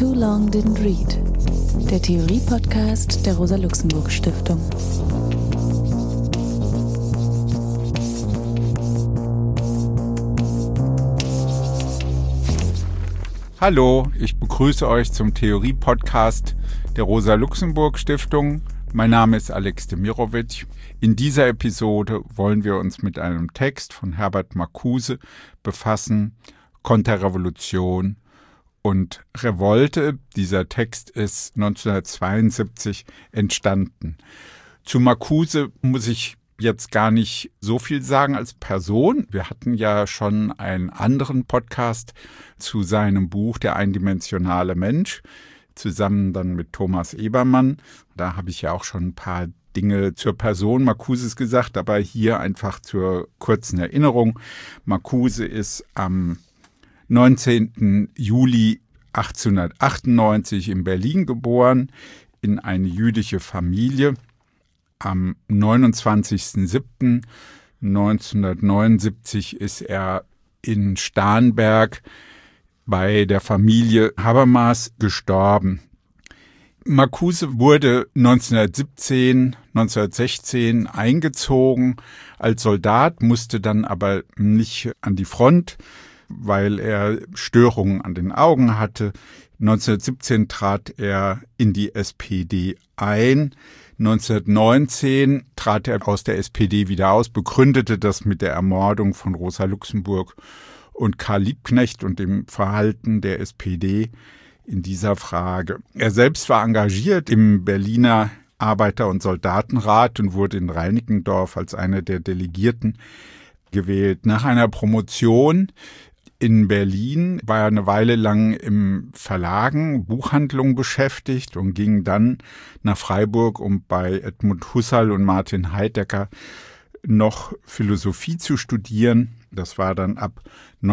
Too Long Didn't Read, der Theorie-Podcast der Rosa-Luxemburg-Stiftung. Hallo, ich begrüße euch zum Theorie-Podcast der Rosa-Luxemburg-Stiftung. Mein Name ist Alex Demirovic. In dieser Episode wollen wir uns mit einem Text von Herbert Marcuse befassen, Konterrevolution und Revolte. Dieser Text ist 1972 entstanden. Zu Marcuse muss ich jetzt gar nicht so viel sagen als Person. Wir hatten ja schon einen anderen Podcast zu seinem Buch Der eindimensionale Mensch, zusammen dann mit Thomas Ebermann. Da habe ich ja auch schon ein paar Dinge zur Person Marcuses gesagt, aber hier einfach zur kurzen Erinnerung. Marcuse ist am 19. Juli 1898 in Berlin geboren, in eine jüdische Familie. Am 29.07.1979 ist er in Starnberg bei der Familie Habermas gestorben. Marcuse wurde 1916 eingezogen als Soldat, musste dann aber nicht an die Front, weil er Störungen an den Augen hatte. 1917 trat er in die SPD ein. 1919 trat er aus der SPD wieder aus, begründete das mit der Ermordung von Rosa Luxemburg und Karl Liebknecht und dem Verhalten der SPD in dieser Frage. Er selbst war engagiert im Berliner Arbeiter- und Soldatenrat und wurde in Reinickendorf als einer der Delegierten gewählt. Nach einer Promotion in Berlin war er eine Weile lang im Verlagen, Buchhandlung beschäftigt und ging dann nach Freiburg, um bei Edmund Husserl und Martin Heidegger noch Philosophie zu studieren. Das war dann ab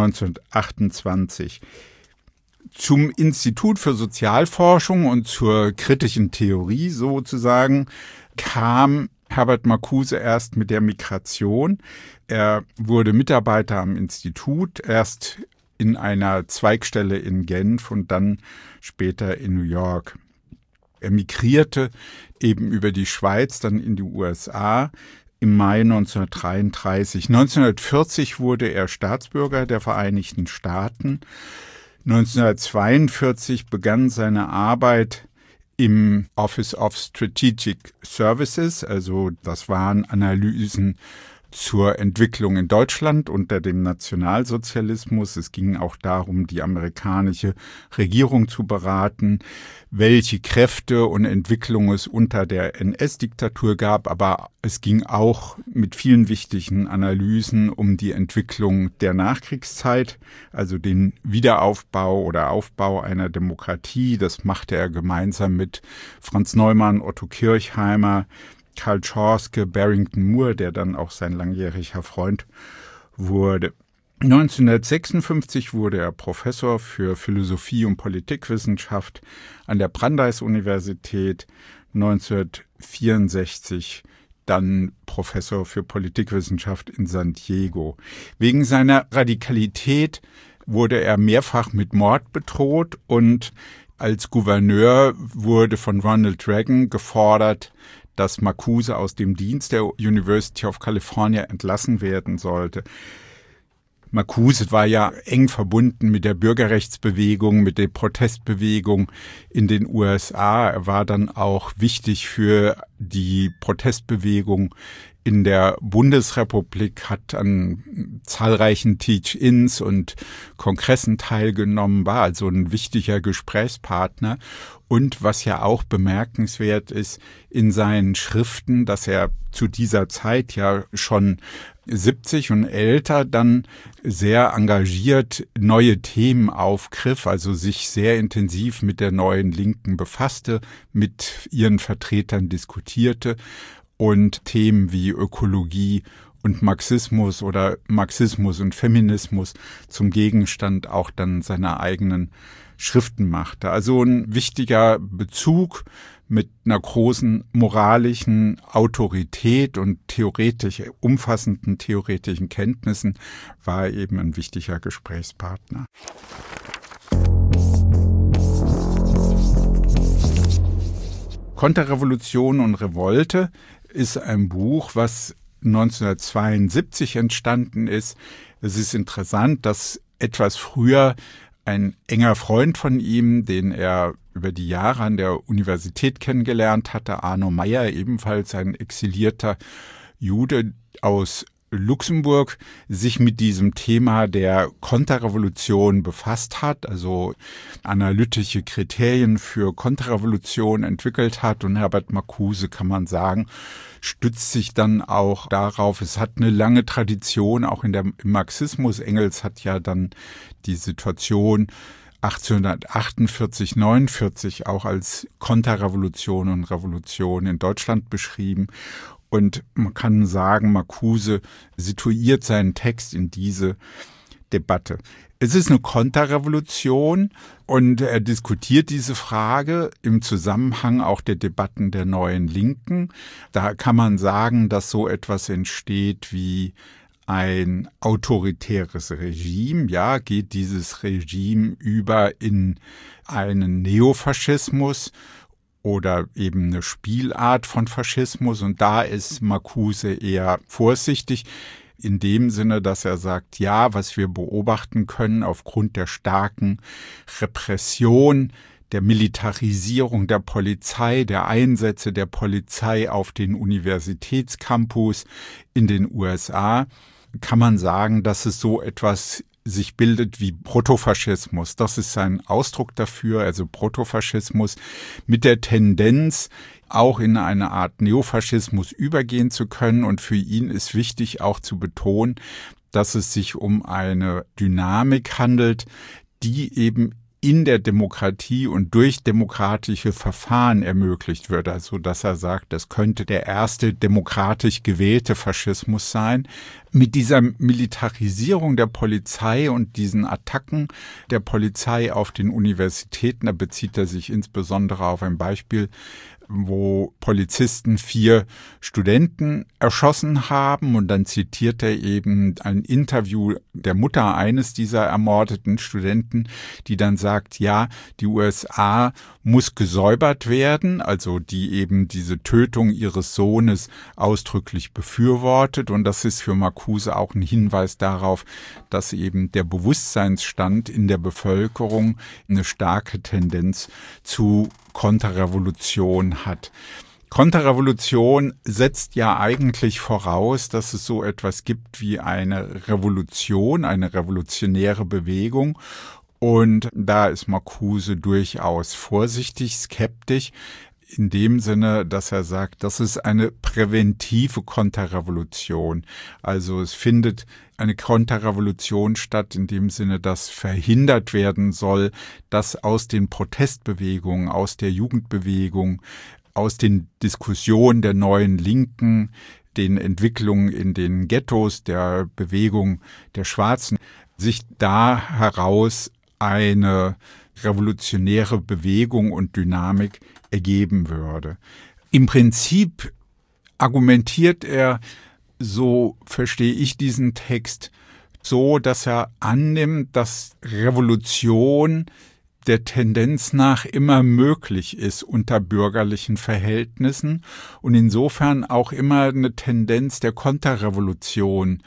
1928. Zum Institut für Sozialforschung und zur kritischen Theorie sozusagen kam Herbert Marcuse erst mit der Migration. Er wurde Mitarbeiter am Institut, erst in einer Zweigstelle in Genf und dann später in New York. Er migrierte eben über die Schweiz, dann in die USA im Mai 1933. 1940 wurde er Staatsbürger der Vereinigten Staaten. 1942 begann seine Arbeit im Office of Strategic Services, also das waren Analysen zur Entwicklung in Deutschland unter dem Nationalsozialismus. Es ging auch darum, die amerikanische Regierung zu beraten, welche Kräfte und Entwicklungen es unter der NS-Diktatur gab. Aber es ging auch mit vielen wichtigen Analysen um die Entwicklung der Nachkriegszeit, also den Wiederaufbau oder Aufbau einer Demokratie. Das machte er gemeinsam mit Franz Neumann, Otto Kirchheimer, Karl Schorske, Barrington Moore, der dann auch sein langjähriger Freund wurde. 1956 wurde er Professor für Philosophie und Politikwissenschaft an der Brandeis-Universität, 1964 dann Professor für Politikwissenschaft in San Diego. Wegen seiner Radikalität wurde er mehrfach mit Mord bedroht und als Gouverneur wurde von Ronald Reagan gefordert, dass Marcuse aus dem Dienst der University of California entlassen werden sollte. Marcuse war ja eng verbunden mit der Bürgerrechtsbewegung, mit der Protestbewegung in den USA. Er war dann auch wichtig für die Protestbewegung in der Bundesrepublik, hat an zahlreichen Teach-ins und Kongressen teilgenommen, war also ein wichtiger Gesprächspartner. Und was ja auch bemerkenswert ist in seinen Schriften, dass er zu dieser Zeit ja schon 70 und älter dann sehr engagiert neue Themen aufgriff, also sich sehr intensiv mit der neuen Linken befasste, mit ihren Vertretern diskutierte und Themen wie Ökologie und Marxismus oder Marxismus und Feminismus zum Gegenstand auch dann seiner eigenen Schriften machte. Also ein wichtiger Bezug mit einer großen moralischen Autorität und umfassenden theoretischen Kenntnissen war er eben ein wichtiger Gesprächspartner. Konterrevolution und Revolte ist ein Buch, was 1972 entstanden ist. Es ist interessant, dass etwas früher ein enger Freund von ihm, den er über die Jahre an der Universität kennengelernt hatte, Arno Meyer, ebenfalls ein exilierter Jude aus Luxemburg, sich mit diesem Thema der Konterrevolution befasst hat, also analytische Kriterien für Konterrevolution entwickelt hat. Und Herbert Marcuse, kann man sagen, stützt sich dann auch darauf. Es hat eine lange Tradition, auch im Marxismus. Engels hat ja dann die Situation 1848, 49 auch als Konterrevolution und Revolution in Deutschland beschrieben. Und man kann sagen, Marcuse situiert seinen Text in diese Debatte. Es ist eine Konterrevolution und er diskutiert diese Frage im Zusammenhang auch der Debatten der Neuen Linken. Da kann man sagen, dass so etwas entsteht wie ein autoritäres Regime. Ja, geht dieses Regime über in einen Neofaschismus oder eben eine Spielart von Faschismus. Und da ist Marcuse eher vorsichtig in dem Sinne, dass er sagt, ja, was wir beobachten können aufgrund der starken Repression, der Militarisierung der Polizei, der Einsätze der Polizei auf den Universitätscampus in den USA, kann man sagen, dass es so etwas sich bildet wie Protofaschismus. Das ist ein Ausdruck dafür, also Protofaschismus mit der Tendenz, auch in eine Art Neofaschismus übergehen zu können. Und für ihn ist wichtig auch zu betonen, dass es sich um eine Dynamik handelt, die eben in der Demokratie und durch demokratische Verfahren ermöglicht wird. Also, dass er sagt, das könnte der erste demokratisch gewählte Faschismus sein. Mit dieser Militarisierung der Polizei und diesen Attacken der Polizei auf den Universitäten, da bezieht er sich insbesondere auf ein Beispiel, wo Polizisten 4 Studenten erschossen haben, und dann zitiert er eben ein Interview der Mutter eines dieser ermordeten Studenten, die dann sagt, ja, die USA muss gesäubert werden, also die eben diese Tötung ihres Sohnes ausdrücklich befürwortet, und das ist für Marcuse auch ein Hinweis darauf, dass eben der Bewusstseinsstand in der Bevölkerung eine starke Tendenz zu Konterrevolution hat. Konterrevolution setzt ja eigentlich voraus, dass es so etwas gibt wie eine Revolution, eine revolutionäre Bewegung. Und da ist Marcuse durchaus vorsichtig, skeptisch, in dem Sinne, dass er sagt, das ist eine präventive Konterrevolution. Also es findet eine Konterrevolution statt in dem Sinne, dass verhindert werden soll, dass aus den Protestbewegungen, aus der Jugendbewegung, aus den Diskussionen der Neuen Linken, den Entwicklungen in den Ghettos, der Bewegung der Schwarzen, sich da heraus eine revolutionäre Bewegung und Dynamik ergeben würde. Im Prinzip argumentiert er, so verstehe ich diesen Text, so, dass er annimmt, dass Revolution der Tendenz nach immer möglich ist unter bürgerlichen Verhältnissen und insofern auch immer eine Tendenz der Konterrevolution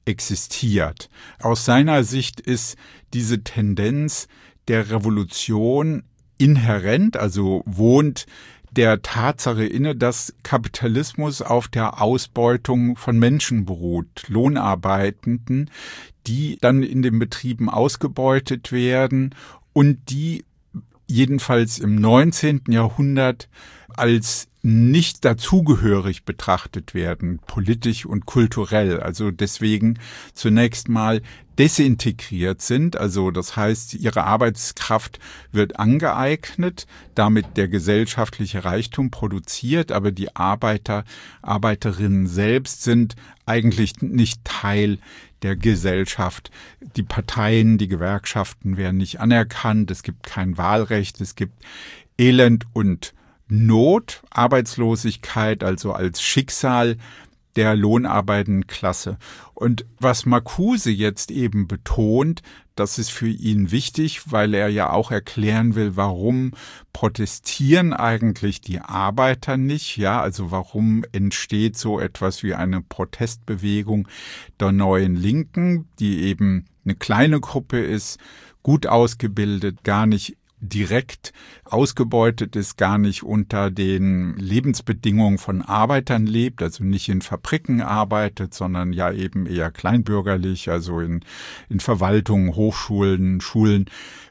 existiert. Aus seiner Sicht ist diese Tendenz der Revolution inhärent, also wohnt der Tatsache inne, dass Kapitalismus auf der Ausbeutung von Menschen beruht, Lohnarbeitenden, die dann in den Betrieben ausgebeutet werden und die jedenfalls im 19. Jahrhundert als nicht dazugehörig betrachtet werden, politisch und kulturell, also deswegen zunächst mal desintegriert sind, also das heißt, ihre Arbeitskraft wird angeeignet, damit der gesellschaftliche Reichtum produziert, aber die Arbeiterinnen selbst sind eigentlich nicht Teil der Gesellschaft. Die Parteien, die Gewerkschaften werden nicht anerkannt, es gibt kein Wahlrecht, es gibt Elend und Not, Arbeitslosigkeit, also als Schicksal der lohnarbeitenden Klasse. Und was Marcuse jetzt eben betont, das ist für ihn wichtig, weil er ja auch erklären will, warum protestieren eigentlich die Arbeiter nicht, ja, also warum entsteht so etwas wie eine Protestbewegung der neuen Linken, die eben eine kleine Gruppe ist, gut ausgebildet, gar nicht direkt ausgebeutet ist, gar nicht unter den Lebensbedingungen von Arbeitern lebt, also nicht in Fabriken arbeitet, sondern ja eben eher kleinbürgerlich, also in Verwaltungen, Hochschulen, Schulen,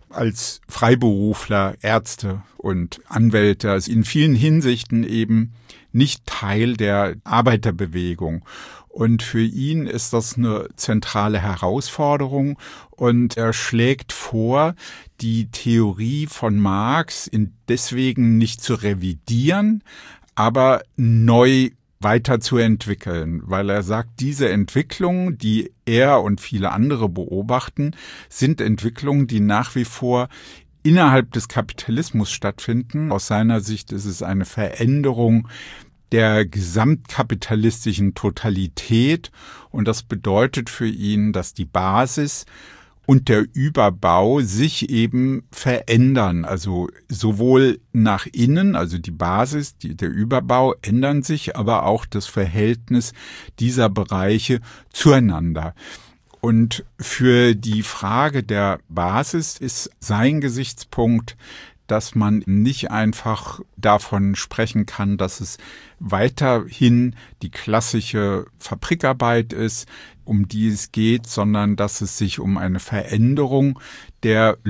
als Freiberufler, Ärzte und Anwälte, also in vielen Hinsichten eben nicht Teil der Arbeiterbewegung. Und für ihn ist das eine zentrale Herausforderung und er schlägt vor, die Theorie von Marx deswegen nicht zu revidieren, aber neu weiterzuentwickeln, weil er sagt, diese Entwicklungen, die er und viele andere beobachten, sind Entwicklungen, die nach wie vor innerhalb des Kapitalismus stattfinden. Aus seiner Sicht ist es eine Veränderung der gesamtkapitalistischen Totalität und das bedeutet für ihn, dass die Basis und der Überbau sich eben verändern, also sowohl nach innen, also die Basis, der Überbau ändern sich, aber auch das Verhältnis dieser Bereiche zueinander. Und für die Frage der Basis ist sein Gesichtspunkt, dass man nicht einfach davon sprechen kann, dass es weiterhin die klassische Fabrikarbeit ist, um die es geht, sondern dass es sich um eine Veränderung der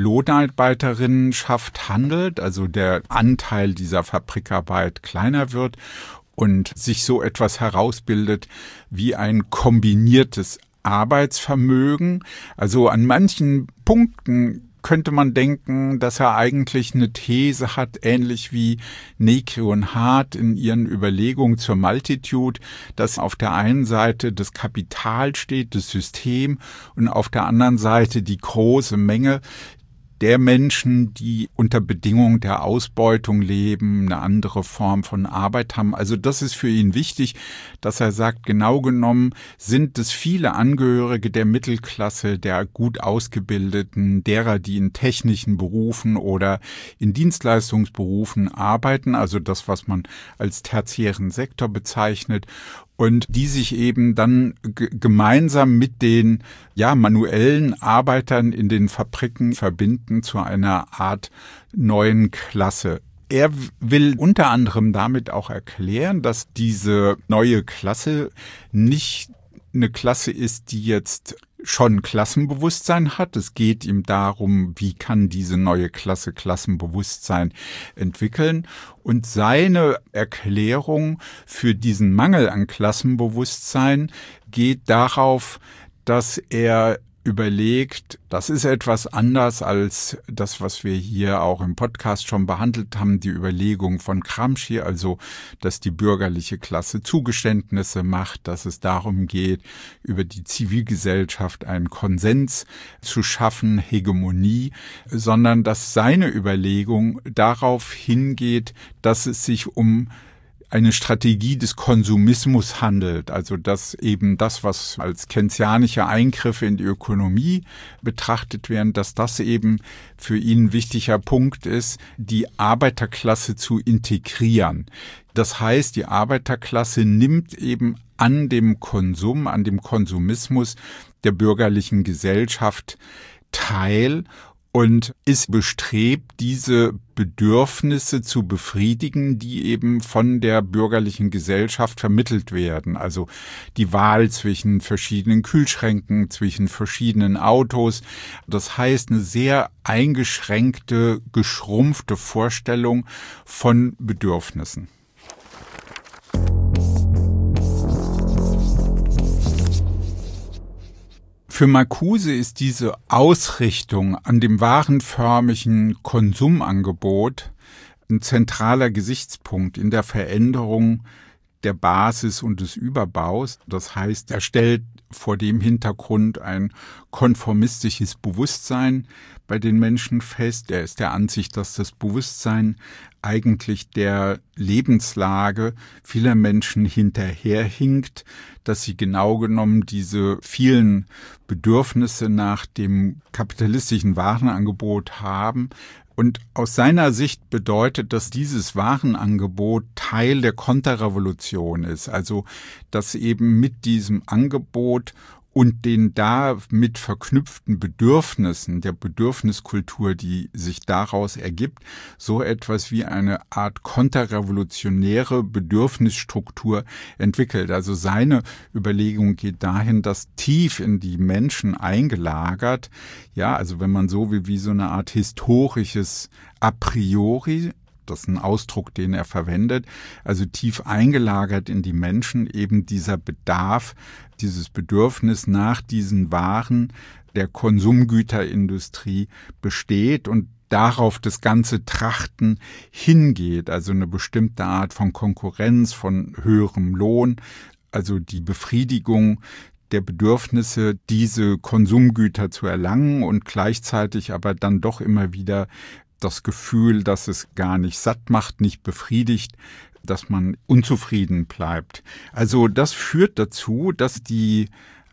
Lohnarbeiterinnenschaft handelt, also der Anteil dieser Fabrikarbeit kleiner wird und sich so etwas herausbildet wie ein kombiniertes Arbeitsvermögen. Also an manchen Punkten könnte man denken, dass er eigentlich eine These hat, ähnlich wie Negri und Hart in ihren Überlegungen zur Multitude, dass auf der einen Seite das Kapital steht, das System, und auf der anderen Seite die große Menge der Menschen, die unter Bedingungen der Ausbeutung leben, eine andere Form von Arbeit haben. Also das ist für ihn wichtig, dass er sagt, genau genommen sind es viele Angehörige der Mittelklasse, der gut Ausgebildeten, derer, die in technischen Berufen oder in Dienstleistungsberufen arbeiten, also das, was man als tertiären Sektor bezeichnet, und die sich eben dann gemeinsam mit den manuellen Arbeitern in den Fabriken verbinden zu einer Art neuen Klasse. Er will unter anderem damit auch erklären, dass diese neue Klasse nicht eine Klasse ist, die jetzt schon Klassenbewusstsein hat. Es geht ihm darum, wie kann diese neue Klasse Klassenbewusstsein entwickeln. Und seine Erklärung für diesen Mangel an Klassenbewusstsein geht darauf, dass er überlegt, das ist etwas anders als das, was wir hier auch im Podcast schon behandelt haben, die Überlegung von Gramsci, also dass die bürgerliche Klasse Zugeständnisse macht, dass es darum geht, über die Zivilgesellschaft einen Konsens zu schaffen, Hegemonie, sondern dass seine Überlegung darauf hingeht, dass es sich um eine Strategie des Konsumismus handelt, also dass eben das, was als keynesianische Eingriffe in die Ökonomie betrachtet werden, dass das eben für ihn ein wichtiger Punkt ist, die Arbeiterklasse zu integrieren. Das heißt, die Arbeiterklasse nimmt eben an dem Konsum, an dem Konsumismus der bürgerlichen Gesellschaft teil und ist bestrebt, diese Bedürfnisse zu befriedigen, die eben von der bürgerlichen Gesellschaft vermittelt werden. Also die Wahl zwischen verschiedenen Kühlschränken, zwischen verschiedenen Autos. Das heißt, eine sehr eingeschränkte, geschrumpfte Vorstellung von Bedürfnissen. Für Marcuse ist diese Ausrichtung an dem warenförmigen Konsumangebot ein zentraler Gesichtspunkt in der Veränderung der Basis und des Überbaus. Das heißt, er stellt vor dem Hintergrund ein konformistisches Bewusstsein bei den Menschen fest. Er ist der Ansicht, dass das Bewusstsein eigentlich der Lebenslage vieler Menschen hinterherhinkt, dass sie genau genommen diese vielen Bedürfnisse nach dem kapitalistischen Warenangebot haben. Und aus seiner Sicht bedeutet, dass dieses Warenangebot Teil der Konterrevolution ist. Also, dass eben mit diesem Angebot und den damit verknüpften Bedürfnissen, der Bedürfniskultur, die sich daraus ergibt, so etwas wie eine Art konterrevolutionäre Bedürfnisstruktur entwickelt. Also seine Überlegung geht dahin, dass tief in die Menschen eingelagert, ja, also wenn man so will, wie so eine Art historisches A priori, das ist ein Ausdruck, den er verwendet, also tief eingelagert in die Menschen eben dieser Bedarf, dieses Bedürfnis nach diesen Waren der Konsumgüterindustrie besteht und darauf das ganze Trachten hingeht, also eine bestimmte Art von Konkurrenz, von höherem Lohn, also die Befriedigung der Bedürfnisse, diese Konsumgüter zu erlangen und gleichzeitig aber dann doch immer wieder das Gefühl, dass es gar nicht satt macht, nicht befriedigt, dass man unzufrieden bleibt. Also das führt dazu, dass die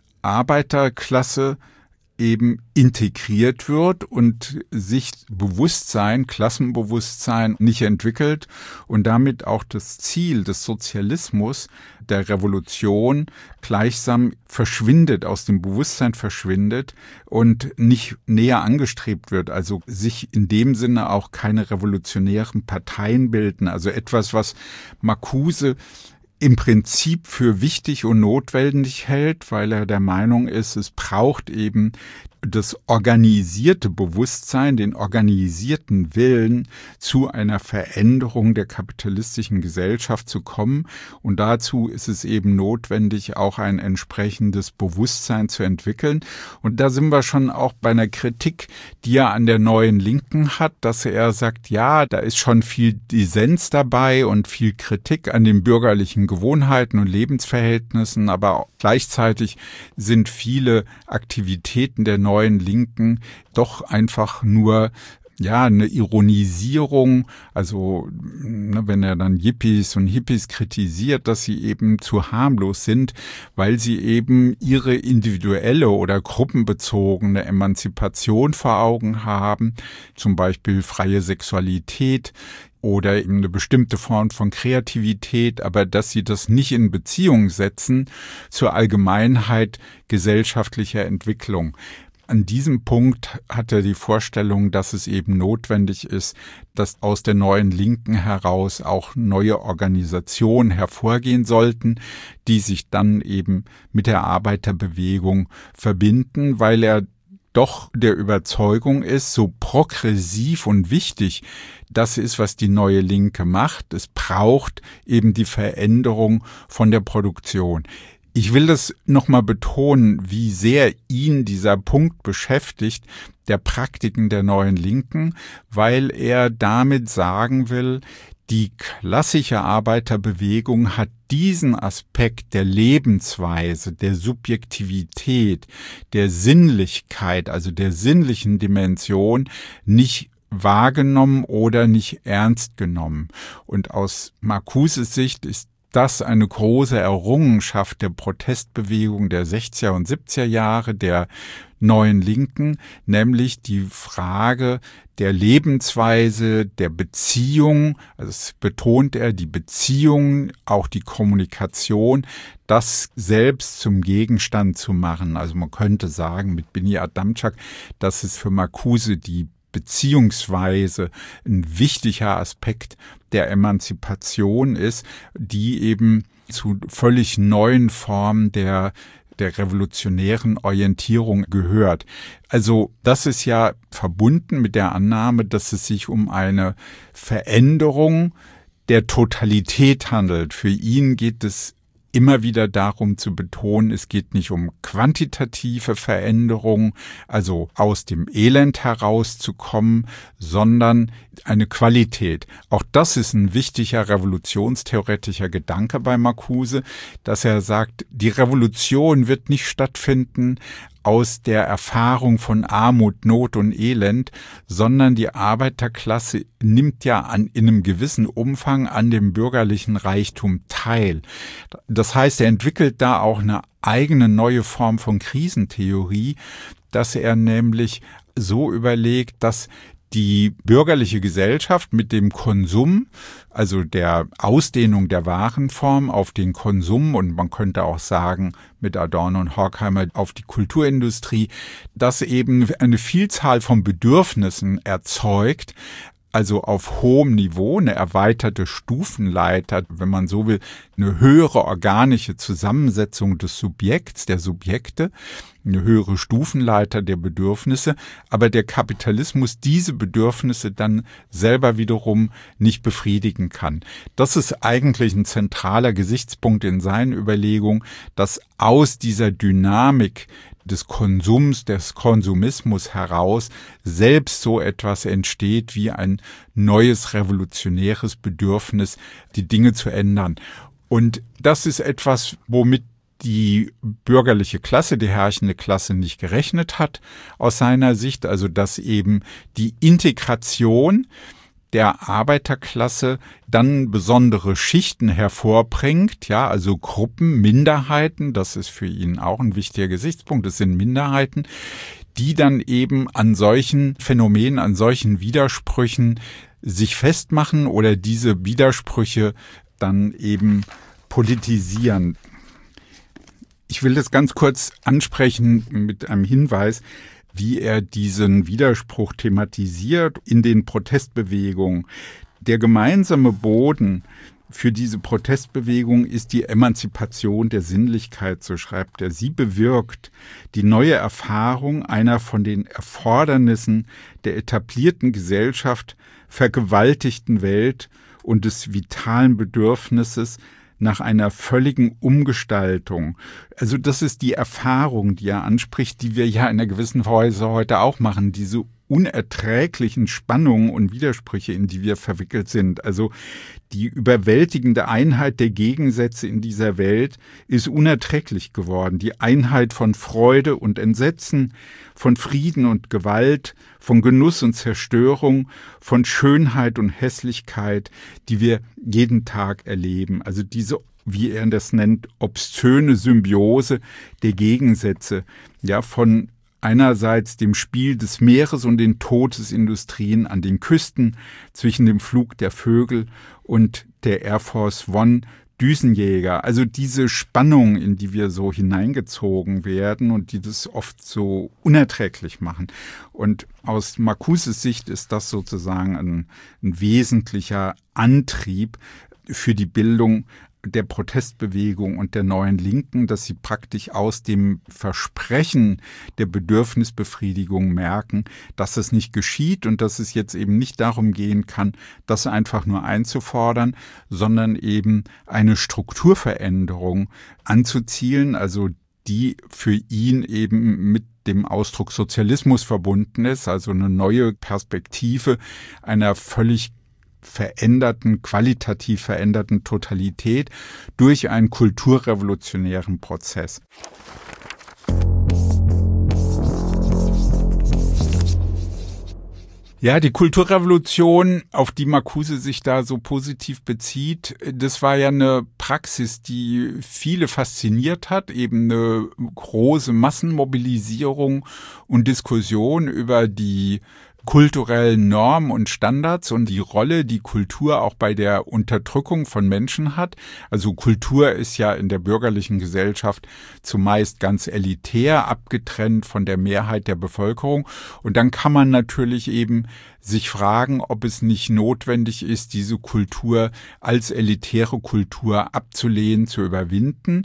Arbeiterklasse eben integriert wird und sich Bewusstsein, Klassenbewusstsein nicht entwickelt und damit auch das Ziel des Sozialismus, der Revolution gleichsam verschwindet, aus dem Bewusstsein verschwindet und nicht näher angestrebt wird. Also sich in dem Sinne auch keine revolutionären Parteien bilden. Also etwas, was Marcuse im Prinzip für wichtig und notwendig hält, weil er der Meinung ist, es braucht eben das organisierte Bewusstsein, den organisierten Willen, zu einer Veränderung der kapitalistischen Gesellschaft zu kommen. Und dazu ist es eben notwendig, auch ein entsprechendes Bewusstsein zu entwickeln. Und da sind wir schon auch bei einer Kritik, die er an der Neuen Linken hat, dass er sagt, ja, da ist schon viel Dissens dabei und viel Kritik an den bürgerlichen Gewohnheiten und Lebensverhältnissen, aber gleichzeitig sind viele Aktivitäten der Neuen Linken doch einfach nur eine Ironisierung, also wenn er dann Yippies und Hippies kritisiert, dass sie eben zu harmlos sind, weil sie eben ihre individuelle oder gruppenbezogene Emanzipation vor Augen haben, zum Beispiel freie Sexualität oder eben eine bestimmte Form von Kreativität, aber dass sie das nicht in Beziehung setzen zur Allgemeinheit gesellschaftlicher Entwicklung. An diesem Punkt hat er die Vorstellung, dass es eben notwendig ist, dass aus der Neuen Linken heraus auch neue Organisationen hervorgehen sollten, die sich dann eben mit der Arbeiterbewegung verbinden, weil er doch der Überzeugung ist, so progressiv und wichtig das ist, was die Neue Linke macht. Es braucht eben die Veränderung von der Produktion. Ich will das nochmal betonen, wie sehr ihn dieser Punkt beschäftigt, der Praktiken der Neuen Linken, weil er damit sagen will, die klassische Arbeiterbewegung hat diesen Aspekt der Lebensweise, der Subjektivität, der Sinnlichkeit, also der sinnlichen Dimension nicht wahrgenommen oder nicht ernst genommen. Und aus Marcuses Sicht ist das eine große Errungenschaft der Protestbewegung der 60er und 70er Jahre, der Neuen Linken, nämlich die Frage der Lebensweise, der Beziehung, also es betont er, die Beziehung, auch die Kommunikation, das selbst zum Gegenstand zu machen. Also man könnte sagen mit Bini Adamczak, dass es für Marcuse die beziehungsweise ein wichtiger Aspekt der Emanzipation ist, die eben zu völlig neuen Formen der revolutionären Orientierung gehört. Also das ist ja verbunden mit der Annahme, dass es sich um eine Veränderung der Totalität handelt. Für ihn geht es immer wieder darum zu betonen, es geht nicht um quantitative Veränderung, also aus dem Elend herauszukommen, sondern eine Qualität. Auch das ist ein wichtiger revolutionstheoretischer Gedanke bei Marcuse, dass er sagt, die Revolution wird nicht stattfinden aus der Erfahrung von Armut, Not und Elend, sondern die Arbeiterklasse nimmt ja in einem gewissen Umfang an dem bürgerlichen Reichtum teil. Das heißt, er entwickelt da auch eine eigene neue Form von Krisentheorie, dass er nämlich so überlegt, dass die bürgerliche Gesellschaft mit dem Konsum, also der Ausdehnung der Warenform auf den Konsum und man könnte auch sagen mit Adorno und Horkheimer auf die Kulturindustrie, das eben eine Vielzahl von Bedürfnissen erzeugt, also auf hohem Niveau, eine erweiterte Stufenleiter, wenn man so will, eine höhere organische Zusammensetzung des Subjekts, der Subjekte, eine höhere Stufenleiter der Bedürfnisse, aber der Kapitalismus diese Bedürfnisse dann selber wiederum nicht befriedigen kann. Das ist eigentlich ein zentraler Gesichtspunkt in seinen Überlegungen, dass aus dieser Dynamik des Konsums, des Konsumismus heraus selbst so etwas entsteht wie ein neues revolutionäres Bedürfnis, die Dinge zu ändern. Und das ist etwas, womit die bürgerliche Klasse, die herrschende Klasse nicht gerechnet hat aus seiner Sicht, also dass eben die Integration der Arbeiterklasse dann besondere Schichten hervorbringt, ja, also Gruppen, Minderheiten, das ist für ihn auch ein wichtiger Gesichtspunkt, es sind Minderheiten, die dann eben an solchen Phänomenen, an solchen Widersprüchen sich festmachen oder diese Widersprüche dann eben politisieren. Ich will das ganz kurz ansprechen mit einem Hinweis, wie er diesen Widerspruch thematisiert in den Protestbewegungen. Der gemeinsame Boden für diese Protestbewegung ist die Emanzipation der Sinnlichkeit, so schreibt er. Sie bewirkt die neue Erfahrung einer von den Erfordernissen der etablierten Gesellschaft vergewaltigten Welt und des vitalen Bedürfnisses nach einer völligen Umgestaltung. Also das ist die Erfahrung, die er anspricht, die wir ja in einer gewissen Weise heute auch machen, diese unerträglichen Spannungen und Widersprüche, in die wir verwickelt sind. Also die überwältigende Einheit der Gegensätze in dieser Welt ist unerträglich geworden. Die Einheit von Freude und Entsetzen, von Frieden und Gewalt, von Genuss und Zerstörung, von Schönheit und Hässlichkeit, die wir jeden Tag erleben. Also diese, wie er das nennt, obszöne Symbiose der Gegensätze, ja, von einerseits dem Spiel des Meeres und den Todesindustrien an den Küsten, zwischen dem Flug der Vögel und der Air Force One Düsenjäger. Also diese Spannung, in die wir so hineingezogen werden und die das oft so unerträglich machen. Und aus Marcuses Sicht ist das sozusagen ein wesentlicher Antrieb für die Bildung der Protestbewegung und der neuen Linken, dass sie praktisch aus dem Versprechen der Bedürfnisbefriedigung merken, dass es nicht geschieht und dass es jetzt eben nicht darum gehen kann, das einfach nur einzufordern, sondern eben eine Strukturveränderung anzuzielen, also die für ihn eben mit dem Ausdruck Sozialismus verbunden ist, also eine neue Perspektive einer völlig qualitativ veränderten Totalität durch einen kulturrevolutionären Prozess. Ja, die Kulturrevolution, auf die Marcuse sich da so positiv bezieht, das war ja eine Praxis, die viele fasziniert hat, eben eine große Massenmobilisierung und Diskussion über die kulturellen Normen und Standards und die Rolle, die Kultur auch bei der Unterdrückung von Menschen hat. Also Kultur ist ja in der bürgerlichen Gesellschaft zumeist ganz elitär, abgetrennt von der Mehrheit der Bevölkerung. Und dann kann man natürlich eben sich fragen, ob es nicht notwendig ist, diese Kultur als elitäre Kultur abzulehnen, zu überwinden.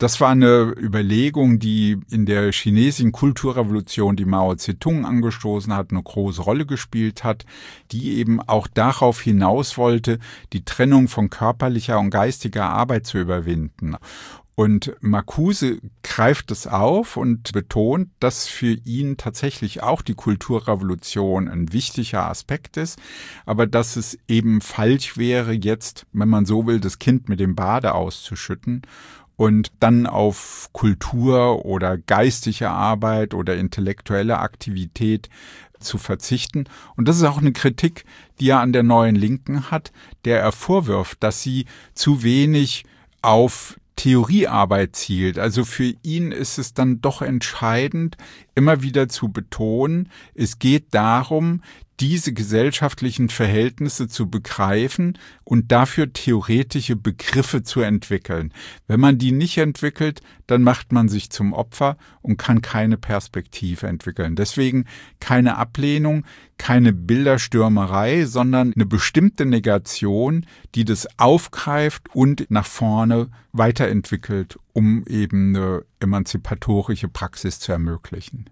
Das war eine Überlegung, die in der chinesischen Kulturrevolution, die Mao Zedong angestoßen hat, eine große Rolle gespielt hat, die eben auch darauf hinaus wollte, die Trennung von körperlicher und geistiger Arbeit zu überwinden. Und Marcuse greift es auf und betont, dass für ihn tatsächlich auch die Kulturrevolution ein wichtiger Aspekt ist, aber dass es eben falsch wäre, jetzt, wenn man so will, das Kind mit dem Bade auszuschütten und dann auf Kultur oder geistige Arbeit oder intellektuelle Aktivität zu verzichten. Und das ist auch eine Kritik, die er an der Neuen Linken hat, der er vorwirft, dass sie zu wenig auf Theoriearbeit zielt. Also für ihn ist es dann doch entscheidend, immer wieder zu betonen, es geht darum, diese gesellschaftlichen Verhältnisse zu begreifen und dafür theoretische Begriffe zu entwickeln. Wenn man die nicht entwickelt, dann macht man sich zum Opfer und kann keine Perspektive entwickeln. Deswegen keine Ablehnung, keine Bilderstürmerei, sondern eine bestimmte Negation, die das aufgreift und nach vorne weiterentwickelt, um eben eine emanzipatorische Praxis zu ermöglichen.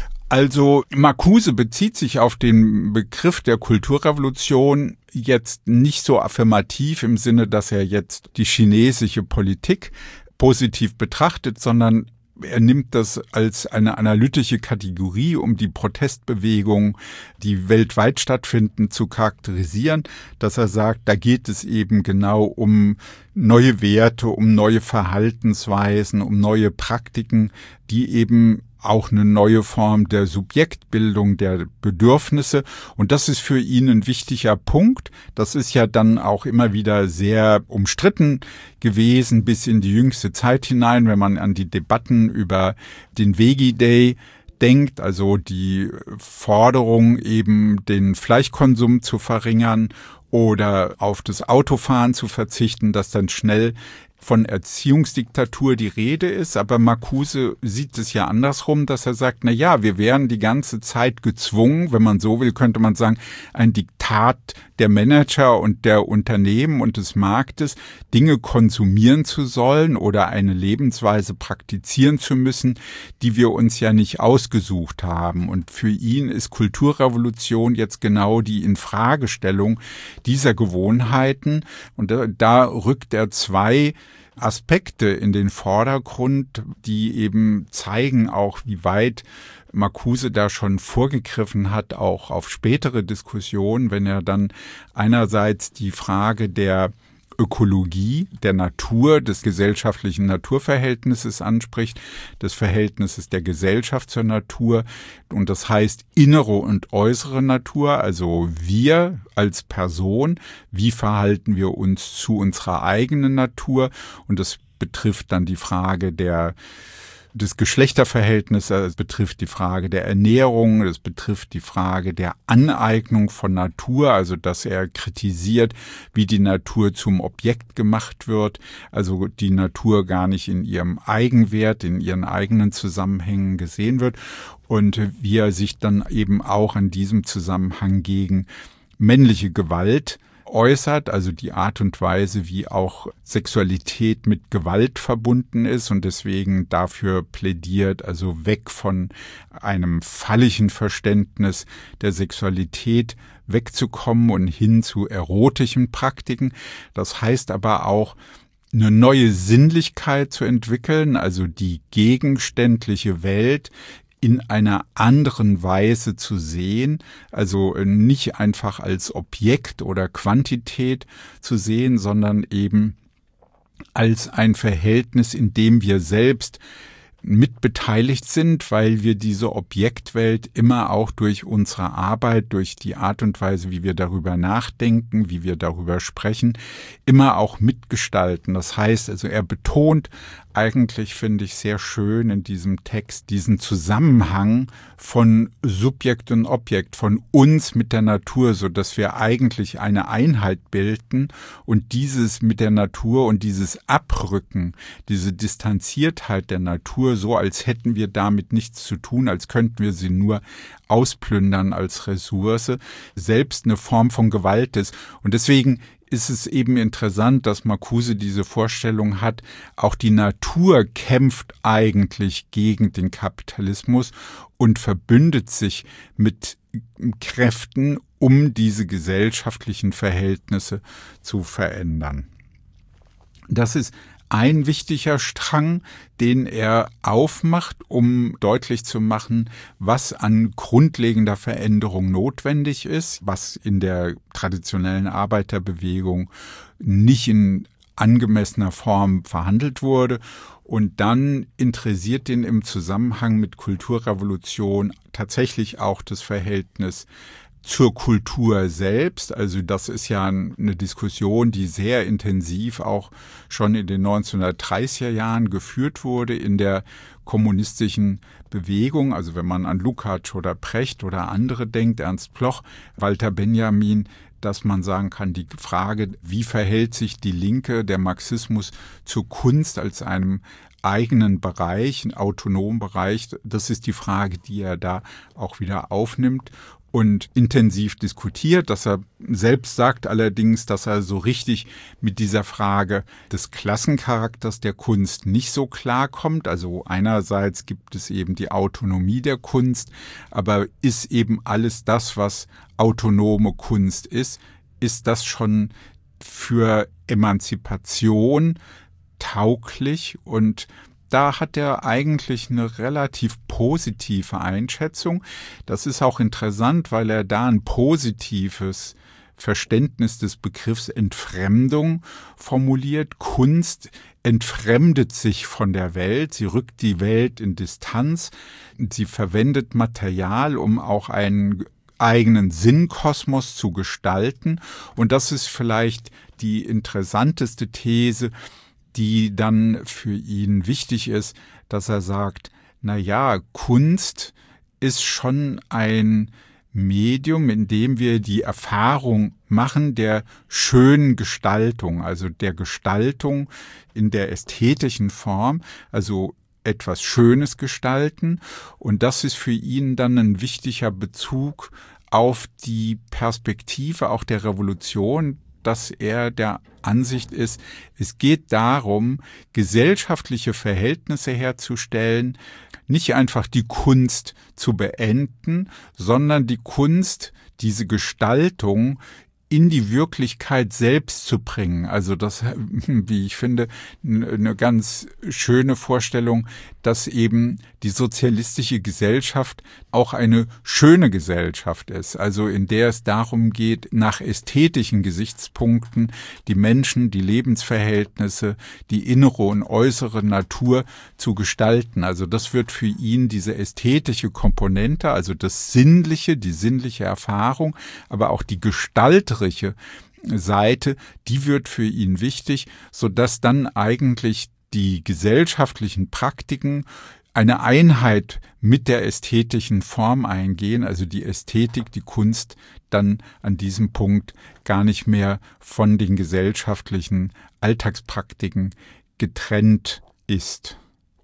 Also Marcuse bezieht sich auf den Begriff der Kulturrevolution jetzt nicht so affirmativ im Sinne, dass er jetzt die chinesische Politik positiv betrachtet, sondern er nimmt das als eine analytische Kategorie, um die Protestbewegung, die weltweit stattfinden, zu charakterisieren, dass er sagt, da geht es eben genau um neue Werte, um neue Verhaltensweisen, um neue Praktiken, die eben auch eine neue Form der Subjektbildung der Bedürfnisse. Und das ist für ihn ein wichtiger Punkt. Das ist ja dann auch immer wieder sehr umstritten gewesen bis in die jüngste Zeit hinein, wenn man an die Debatten über den Veggie Day denkt, also die Forderung eben den Fleischkonsum zu verringern oder auf das Autofahren zu verzichten, das dann schnell von Erziehungsdiktatur die Rede ist, aber Marcuse sieht es ja andersrum, dass er sagt, na ja, wir wären die ganze Zeit gezwungen, wenn man so will, könnte man sagen, ein Diktat der Manager und der Unternehmen und des Marktes, Dinge konsumieren zu sollen oder eine Lebensweise praktizieren zu müssen, die wir uns ja nicht ausgesucht haben. Und für ihn ist Kulturrevolution jetzt genau die Infragestellung dieser Gewohnheiten. Und da rückt er zwei Aspekte in den Vordergrund, die eben zeigen auch, wie weit Marcuse da schon vorgegriffen hat, auch auf spätere Diskussionen, wenn er dann einerseits die Frage der Ökologie, der Natur, des gesellschaftlichen Naturverhältnisses anspricht, des Verhältnisses der Gesellschaft zur Natur. Und das heißt innere und äußere Natur, also wir als Person, wie verhalten wir uns zu unserer eigenen Natur? Und das betrifft dann die Frage des Geschlechterverhältnisses, es betrifft die Frage der Ernährung, es betrifft die Frage der Aneignung von Natur, also dass er kritisiert, wie die Natur zum Objekt gemacht wird, also die Natur gar nicht in ihrem Eigenwert, in ihren eigenen Zusammenhängen gesehen wird und wie er sich dann eben auch in diesem Zusammenhang gegen männliche Gewalt äußert, also die Art und Weise, wie auch Sexualität mit Gewalt verbunden ist und deswegen dafür plädiert, also weg von einem fallischen Verständnis der Sexualität wegzukommen und hin zu erotischen Praktiken. Das heißt aber auch, eine neue Sinnlichkeit zu entwickeln, also die gegenständliche Welt in einer anderen Weise zu sehen, also nicht einfach als Objekt oder Quantität zu sehen, sondern eben als ein Verhältnis, in dem wir selbst mitbeteiligt sind, weil wir diese Objektwelt immer auch durch unsere Arbeit, durch die Art und Weise, wie wir darüber nachdenken, wie wir darüber sprechen, immer auch mitgestalten. Das heißt, also er betont eigentlich, finde ich, sehr schön in diesem Text diesen Zusammenhang von Subjekt und Objekt, von uns mit der Natur, so dass wir eigentlich eine Einheit bilden und dieses mit der Natur und dieses Abrücken, diese Distanziertheit der Natur, so als hätten wir damit nichts zu tun, als könnten wir sie nur ausplündern als Ressource, selbst eine Form von Gewalt ist. Und deswegen ist es eben interessant, dass Marcuse diese Vorstellung hat, auch die Natur kämpft eigentlich gegen den Kapitalismus und verbündet sich mit Kräften, um diese gesellschaftlichen Verhältnisse zu verändern. Das ist ein wichtiger Strang, den er aufmacht, um deutlich zu machen, was an grundlegender Veränderung notwendig ist, was in der traditionellen Arbeiterbewegung nicht in angemessener Form verhandelt wurde. Und dann interessiert ihn im Zusammenhang mit Kulturrevolution tatsächlich auch das Verhältnis zur Kultur selbst. Also das ist ja eine Diskussion, die sehr intensiv auch schon in den 1930er Jahren geführt wurde in der kommunistischen Bewegung. Also wenn man an Lukács oder Precht oder andere denkt, Ernst Bloch, Walter Benjamin, dass man sagen kann, die Frage, wie verhält sich die Linke, der Marxismus zur Kunst als einem eigenen Bereich, einen autonomen Bereich, das ist die Frage, die er da auch wieder aufnimmt und intensiv diskutiert, dass er selbst sagt allerdings, dass er so richtig mit dieser Frage des Klassencharakters der Kunst nicht so klarkommt. Also einerseits gibt es eben die Autonomie der Kunst, aber ist eben alles das, was autonome Kunst ist das schon für Emanzipation tauglich? Und da hat er eigentlich eine relativ positive Einschätzung. Das ist auch interessant, weil er da ein positives Verständnis des Begriffs Entfremdung formuliert. Kunst entfremdet sich von der Welt, sie rückt die Welt in Distanz, sie verwendet Material, um auch einen eigenen Sinnkosmos zu gestalten. Und das ist vielleicht die interessanteste These, die dann für ihn wichtig ist, dass er sagt, na ja, Kunst ist schon ein Medium, in dem wir die Erfahrung machen der schönen Gestaltung, also der Gestaltung in der ästhetischen Form, also etwas Schönes gestalten. Und das ist für ihn dann ein wichtiger Bezug auf die Perspektive auch der Revolution, dass er der Ansicht ist, es geht darum, gesellschaftliche Verhältnisse herzustellen, nicht einfach die Kunst zu beenden, sondern die Kunst, diese Gestaltung in die Wirklichkeit selbst zu bringen. Also das, wie ich finde, eine ganz schöne Vorstellung, dass eben die sozialistische Gesellschaft auch eine schöne Gesellschaft ist. Also in der es darum geht, nach ästhetischen Gesichtspunkten die Menschen, die Lebensverhältnisse, die innere und äußere Natur zu gestalten. Also das wird für ihn diese ästhetische Komponente, also das Sinnliche, die sinnliche Erfahrung, aber auch die gestalterische Seite, die wird für ihn wichtig, sodass dann eigentlich die gesellschaftlichen Praktiken eine Einheit mit der ästhetischen Form eingehen, also die Ästhetik, die Kunst dann an diesem Punkt gar nicht mehr von den gesellschaftlichen Alltagspraktiken getrennt ist.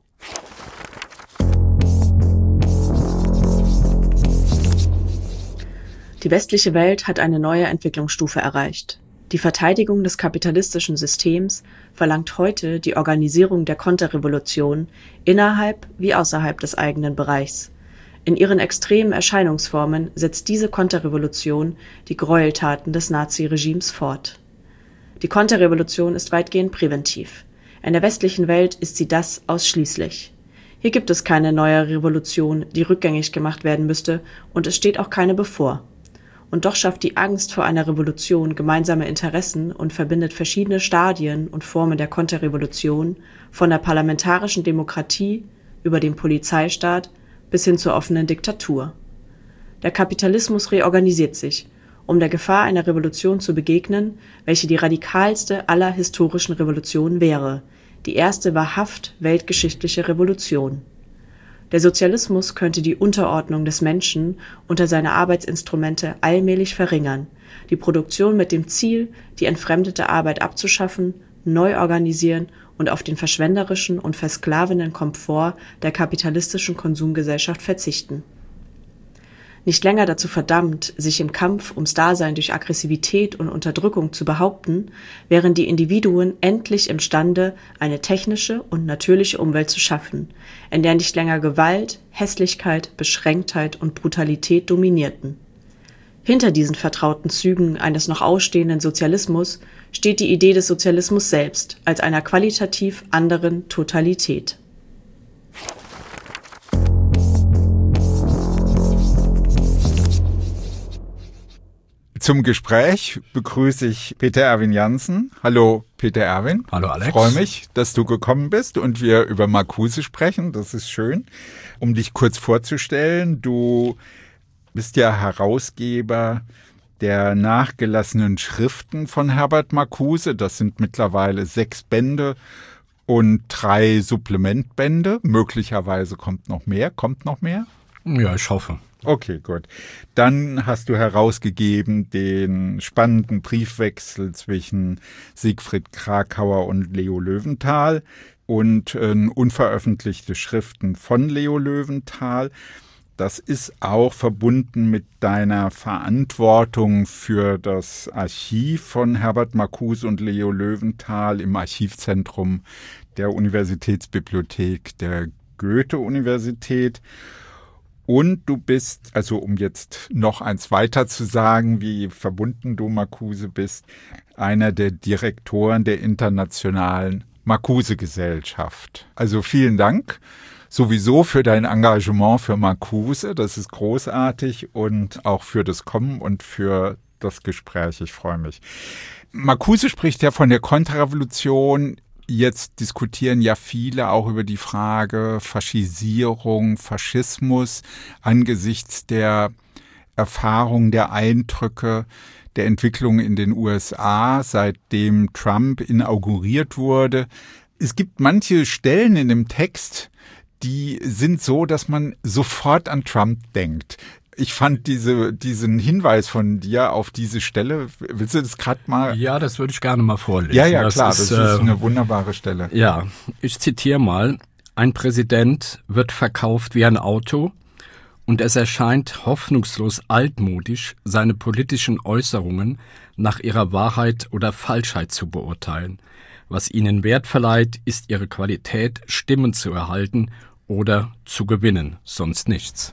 Die westliche Welt hat eine neue Entwicklungsstufe erreicht. Die Verteidigung des kapitalistischen Systems verlangt heute die Organisierung der Konterrevolution innerhalb wie außerhalb des eigenen Bereichs. In ihren extremen Erscheinungsformen setzt diese Konterrevolution die Gräueltaten des Naziregimes fort. Die Konterrevolution ist weitgehend präventiv. In der westlichen Welt ist sie das ausschließlich. Hier gibt es keine neue Revolution, die rückgängig gemacht werden müsste, und es steht auch keine bevor. Und doch schafft die Angst vor einer Revolution gemeinsame Interessen und verbindet verschiedene Stadien und Formen der Konterrevolution, von der parlamentarischen Demokratie über den Polizeistaat bis hin zur offenen Diktatur. Der Kapitalismus reorganisiert sich, um der Gefahr einer Revolution zu begegnen, welche die radikalste aller historischen Revolutionen wäre, die erste wahrhaft weltgeschichtliche Revolution. Der Sozialismus könnte die Unterordnung des Menschen unter seine Arbeitsinstrumente allmählich verringern, die Produktion mit dem Ziel, die entfremdete Arbeit abzuschaffen, neu organisieren und auf den verschwenderischen und versklavenden Komfort der kapitalistischen Konsumgesellschaft verzichten. nicht länger dazu verdammt, sich im Kampf ums Dasein durch Aggressivität und Unterdrückung zu behaupten, wären die Individuen endlich imstande, eine technische und natürliche Umwelt zu schaffen, in der nicht länger Gewalt, Hässlichkeit, Beschränktheit und Brutalität dominierten. Hinter diesen vertrauten Zügen eines noch ausstehenden Sozialismus steht die Idee des Sozialismus selbst als einer qualitativ anderen Totalität. Zum Gespräch begrüße ich Peter Erwin Janssen. Hallo Peter Erwin. Hallo Alex. Ich freue mich, dass du gekommen bist und wir über Marcuse sprechen. Das ist schön. Um dich kurz vorzustellen, du bist ja Herausgeber der nachgelassenen Schriften von Herbert Marcuse. Das sind mittlerweile 6 Bände und 3 Supplementbände. Möglicherweise kommt noch mehr. Kommt noch mehr? Ja, ich hoffe. Okay, gut. Dann hast du herausgegeben den spannenden Briefwechsel zwischen Siegfried Kracauer und Leo Löwenthal und unveröffentlichte Schriften von Leo Löwenthal. Das ist auch verbunden mit deiner Verantwortung für das Archiv von Herbert Marcuse und Leo Löwenthal im Archivzentrum der Universitätsbibliothek der Goethe-Universität. Und du bist, also um jetzt noch eins weiter zu sagen, wie verbunden du Marcuse bist, einer der Direktoren der Internationalen Marcuse-Gesellschaft. Also vielen Dank sowieso für dein Engagement für Marcuse. Das ist großartig und auch für das Kommen und für das Gespräch. Ich freue mich. Marcuse spricht ja von der Konterrevolution. Jetzt diskutieren ja viele auch über die Frage Faschisierung, Faschismus angesichts der Erfahrung, der Eindrücke, der Entwicklung in den USA, seitdem Trump inauguriert wurde. Es gibt manche Stellen in dem Text, die sind so, dass man sofort an Trump denkt. Ich fand diesen Hinweis von dir auf diese Stelle, willst du das gerade mal? Ja, das würde ich gerne mal vorlesen. Ja, klar, das ist eine wunderbare Stelle. Ja, ich zitiere mal. Ein Präsident wird verkauft wie ein Auto und es erscheint hoffnungslos altmodisch, seine politischen Äußerungen nach ihrer Wahrheit oder Falschheit zu beurteilen. Was ihnen Wert verleiht, ist ihre Qualität, Stimmen zu erhalten oder zu gewinnen, sonst nichts.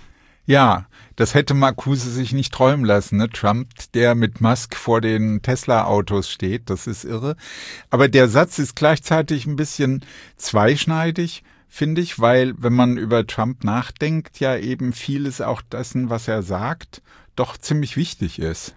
Ja, das hätte Marcuse sich nicht träumen lassen, ne? Trump, der mit Musk vor den Tesla-Autos steht, das ist irre. Aber der Satz ist gleichzeitig ein bisschen zweischneidig, finde ich, weil wenn man über Trump nachdenkt, ja eben vieles auch dessen, was er sagt, doch ziemlich wichtig ist.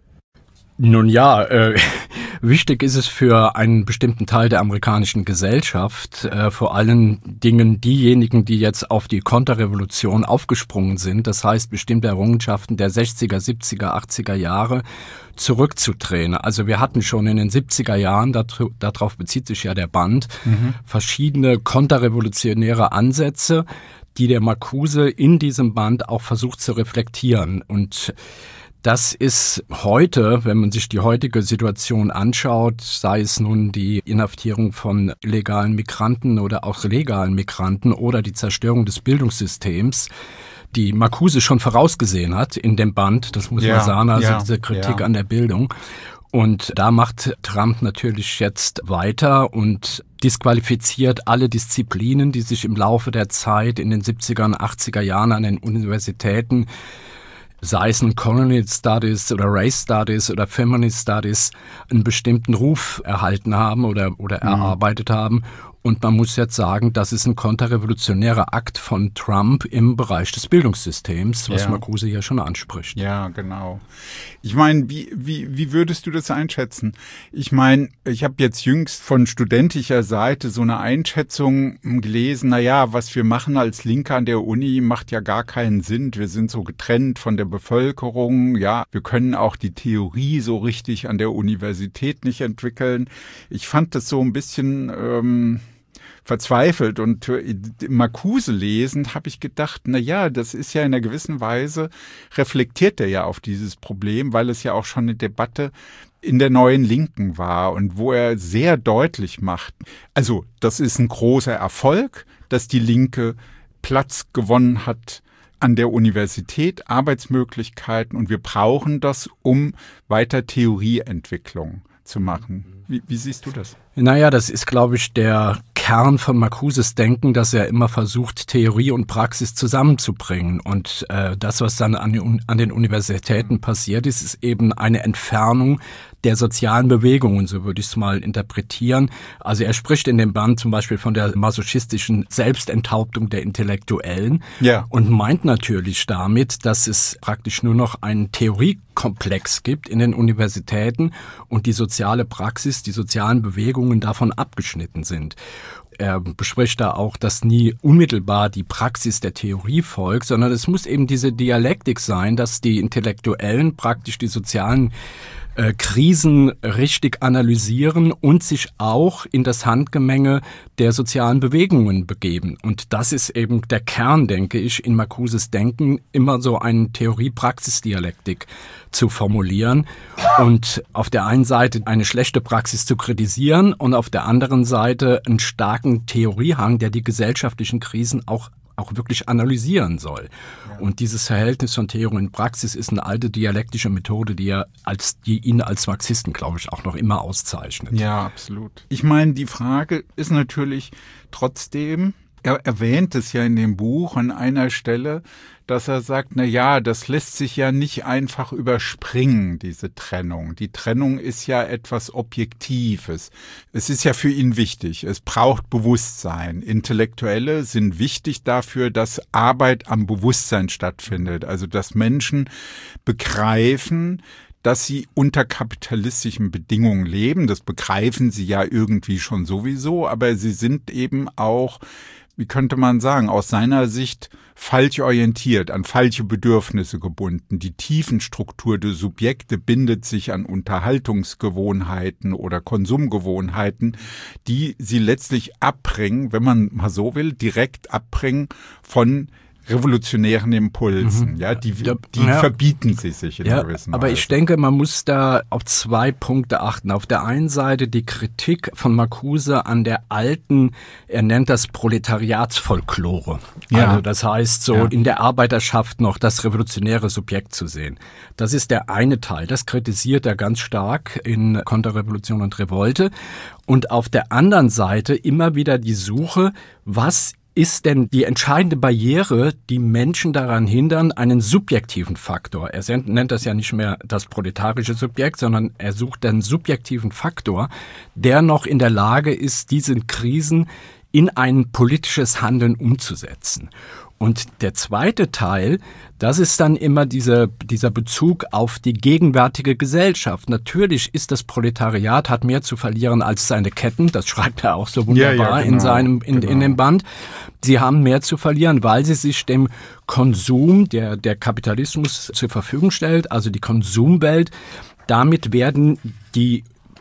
Nun ja, wichtig ist es für einen bestimmten Teil der amerikanischen Gesellschaft, vor allen Dingen diejenigen, die jetzt auf die Konterrevolution aufgesprungen sind, das heißt bestimmte Errungenschaften der 60er, 70er, 80er Jahre zurückzudrehen. Also wir hatten schon in den 70er Jahren, darauf bezieht sich ja der Band, verschiedene konterrevolutionäre Ansätze, die der Marcuse in diesem Band auch versucht zu reflektieren. Und das ist heute, wenn man sich die heutige Situation anschaut, sei es nun die Inhaftierung von illegalen Migranten oder auch legalen Migranten oder die Zerstörung des Bildungssystems, die Marcuse schon vorausgesehen hat in dem Band, das muss man sagen, also diese Kritik an der Bildung. Und da macht Trump natürlich jetzt weiter und disqualifiziert alle Disziplinen, die sich im Laufe der Zeit in den 70er und 80er Jahren an den Universitäten, sei es ein Colonial Studies oder Race Studies oder Feminist Studies, einen bestimmten Ruf erhalten haben oder erarbeitet haben. Und man muss jetzt sagen, das ist ein konterrevolutionärer Akt von Trump im Bereich des Bildungssystems, was Marcuse ja schon anspricht. Ja, genau. Ich meine, wie würdest du das einschätzen? Ich meine, ich habe jetzt jüngst von studentischer Seite so eine Einschätzung gelesen, was wir machen als Linke an der Uni, macht ja gar keinen Sinn. Wir sind so getrennt von der Bevölkerung. Ja, wir können auch die Theorie so richtig an der Universität nicht entwickeln. Ich fand das so ein bisschen verzweifelt und Marcuse lesend habe ich gedacht, das ist ja in einer gewissen Weise, reflektiert er ja auf dieses Problem, weil es ja auch schon eine Debatte in der neuen Linken war und wo er sehr deutlich macht, also das ist ein großer Erfolg, dass die Linke Platz gewonnen hat an der Universität Arbeitsmöglichkeiten und wir brauchen das, um weiter Theorieentwicklung zu machen. Wie siehst du das? Naja, das ist, glaube ich, der Kern von Marcuses Denken, dass er immer versucht, Theorie und Praxis zusammenzubringen. Und das, was dann an den Universitäten passiert ist, ist eben eine Entfernung der sozialen Bewegungen, so würde ich es mal interpretieren. Also er spricht in dem Band zum Beispiel von der masochistischen Selbstenthauptung der Intellektuellen und meint natürlich damit, dass es praktisch nur noch einen Theoriekomplex gibt in den Universitäten und die soziale Praxis, die sozialen Bewegungen davon abgeschnitten sind. Er bespricht da auch, dass nie unmittelbar die Praxis der Theorie folgt, sondern es muss eben diese Dialektik sein, dass die Intellektuellen praktisch die sozialen Krisen richtig analysieren und sich auch in das Handgemenge der sozialen Bewegungen begeben. Und das ist eben der Kern, denke ich, in Marcuses Denken, immer so eine Theorie-Praxis-Dialektik zu formulieren und auf der einen Seite eine schlechte Praxis zu kritisieren und auf der anderen Seite einen starken Theoriehang, der die gesellschaftlichen Krisen auch wirklich analysieren soll. Ja. Und dieses Verhältnis von Theorie und Praxis ist eine alte dialektische Methode, die ihn als Marxisten, glaube ich, auch noch immer auszeichnet. Ja, absolut. Ich meine, die Frage ist natürlich trotzdem, er erwähnt es ja in dem Buch an einer Stelle, dass er sagt, na ja, das lässt sich ja nicht einfach überspringen, diese Trennung. Die Trennung ist ja etwas Objektives. Es ist ja für ihn wichtig. Es braucht Bewusstsein. Intellektuelle sind wichtig dafür, dass Arbeit am Bewusstsein stattfindet. Also, dass Menschen begreifen, dass sie unter kapitalistischen Bedingungen leben. Das begreifen sie ja irgendwie schon sowieso, aber sie sind eben auch, wie könnte man sagen, aus seiner Sicht falsch orientiert, an falsche Bedürfnisse gebunden. Die Tiefenstruktur der Subjekte bindet sich an Unterhaltungsgewohnheiten oder Konsumgewohnheiten, die sie letztlich abbringen, wenn man mal so will, direkt abbringen von revolutionären Impulsen, die verbieten sie sich in gewissen Weise. Aber ich denke, man muss da auf 2 Punkte achten. Auf der einen Seite die Kritik von Marcuse an der alten, er nennt das Proletariatsfolklore. Ja. Also das heißt, in der Arbeiterschaft noch das revolutionäre Subjekt zu sehen. Das ist der eine Teil. Das kritisiert er ganz stark in Konterrevolution und Revolte. Und auf der anderen Seite immer wieder die Suche, was ist denn die entscheidende Barriere, die Menschen daran hindern, einen subjektiven Faktor. Er nennt das ja nicht mehr das proletarische Subjekt, sondern er sucht einen subjektiven Faktor, der noch in der Lage ist, diese Krisen in ein politisches Handeln umzusetzen. Und der zweite Teil, das ist dann immer dieser Bezug auf die gegenwärtige Gesellschaft. Natürlich ist das Proletariat, hat mehr zu verlieren als seine Ketten. Das schreibt er auch so wunderbar in dem Band. Sie haben mehr zu verlieren, weil sie sich dem Konsum, der Kapitalismus zur Verfügung stellt, also die Konsumwelt. Damit werden die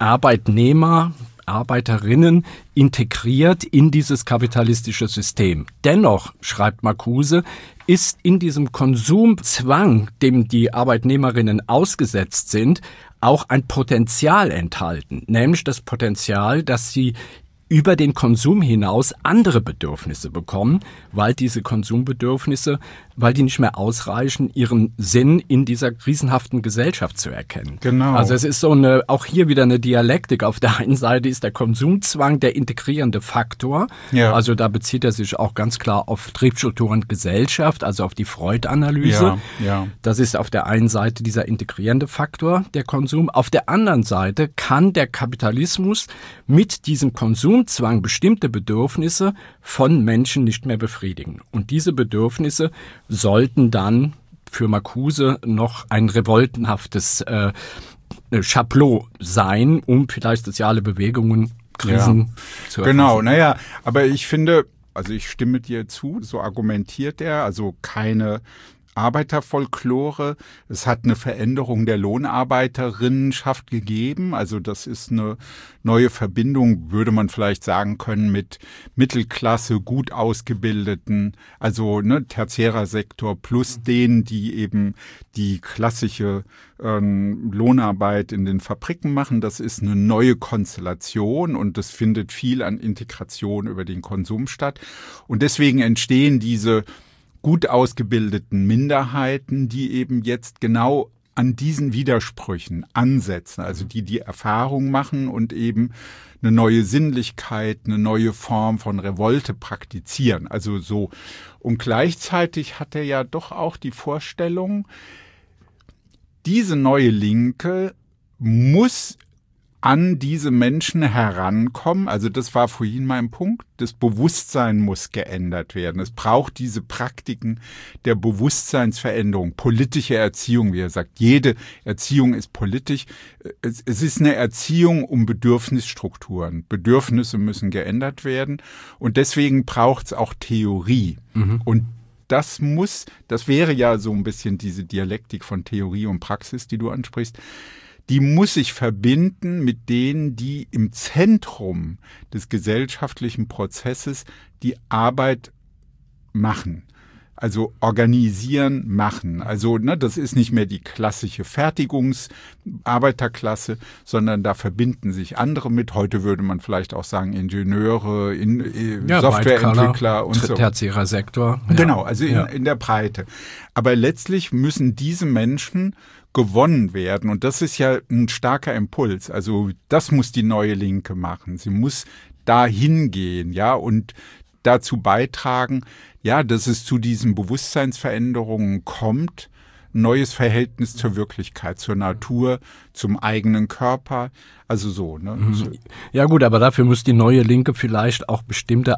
Arbeiterinnen integriert in dieses kapitalistische System. Dennoch, schreibt Marcuse, ist in diesem Konsumzwang, dem die Arbeitnehmerinnen ausgesetzt sind, auch ein Potenzial enthalten, nämlich das Potenzial, dass sie über den Konsum hinaus andere Bedürfnisse bekommen, weil diese Konsumbedürfnisse, weil die nicht mehr ausreichen, ihren Sinn in dieser krisenhaften Gesellschaft zu erkennen. Genau. Also es ist auch hier wieder eine Dialektik. Auf der einen Seite ist der Konsumzwang der integrierende Faktor. Ja. Also da bezieht er sich auch ganz klar auf Triebstruktur und Gesellschaft, also auf die Freud-Analyse. Ja. Das ist auf der einen Seite dieser integrierende Faktor, der Konsum. Auf der anderen Seite kann der Kapitalismus mit diesem Konsumzwang bestimmte Bedürfnisse von Menschen nicht mehr befriedigen. Und diese Bedürfnisse sollten dann für Marcuse noch ein revoltenhaftes Chapeau sein, um vielleicht soziale Bewegungen, Krisen zu erfassen. Genau, aber ich finde, also ich stimme dir zu, so argumentiert er, also keine Arbeiterfolklore. Es hat eine Veränderung der Lohnarbeiterinnenschaft gegeben. Also das ist eine neue Verbindung, würde man vielleicht sagen können, mit Mittelklasse, gut ausgebildeten, also tertiärer Sektor plus denen, die eben die klassische Lohnarbeit in den Fabriken machen. Das ist eine neue Konstellation und das findet viel an Integration über den Konsum statt. Und deswegen entstehen diese gut ausgebildeten Minderheiten, die eben jetzt genau an diesen Widersprüchen ansetzen, also die Erfahrung machen und eben eine neue Sinnlichkeit, eine neue Form von Revolte praktizieren. Also so. Und gleichzeitig hat er ja doch auch die Vorstellung, diese neue Linke muss an diese Menschen herankommen. Also das war vorhin mein Punkt. Das Bewusstsein muss geändert werden. Es braucht diese Praktiken der Bewusstseinsveränderung, politische Erziehung, wie er sagt. Jede Erziehung ist politisch. Es ist eine Erziehung um Bedürfnisstrukturen. Bedürfnisse müssen geändert werden. Und deswegen braucht es auch Theorie. Und das wäre ja so ein bisschen diese Dialektik von Theorie und Praxis, die du ansprichst. Die muss sich verbinden mit denen, die im Zentrum des gesellschaftlichen Prozesses die Arbeit machen. Also organisieren, machen. Also das ist nicht mehr die klassische Fertigungsarbeiterklasse, sondern da verbinden sich andere mit. Heute würde man vielleicht auch sagen Ingenieure, Softwareentwickler und so. Tertiärer Sektor. Ja. Genau, also in der Breite. Aber letztlich müssen diese Menschen gewonnen werden. Und das ist ja ein starker Impuls. Also das muss die neue Linke machen. Sie muss dahin gehen, ja, und dazu beitragen, ja, dass es zu diesen Bewusstseinsveränderungen kommt, neues Verhältnis zur Wirklichkeit, zur Natur, zum eigenen Körper, also so. Ne? Ja gut, aber dafür muss die neue Linke vielleicht auch bestimmte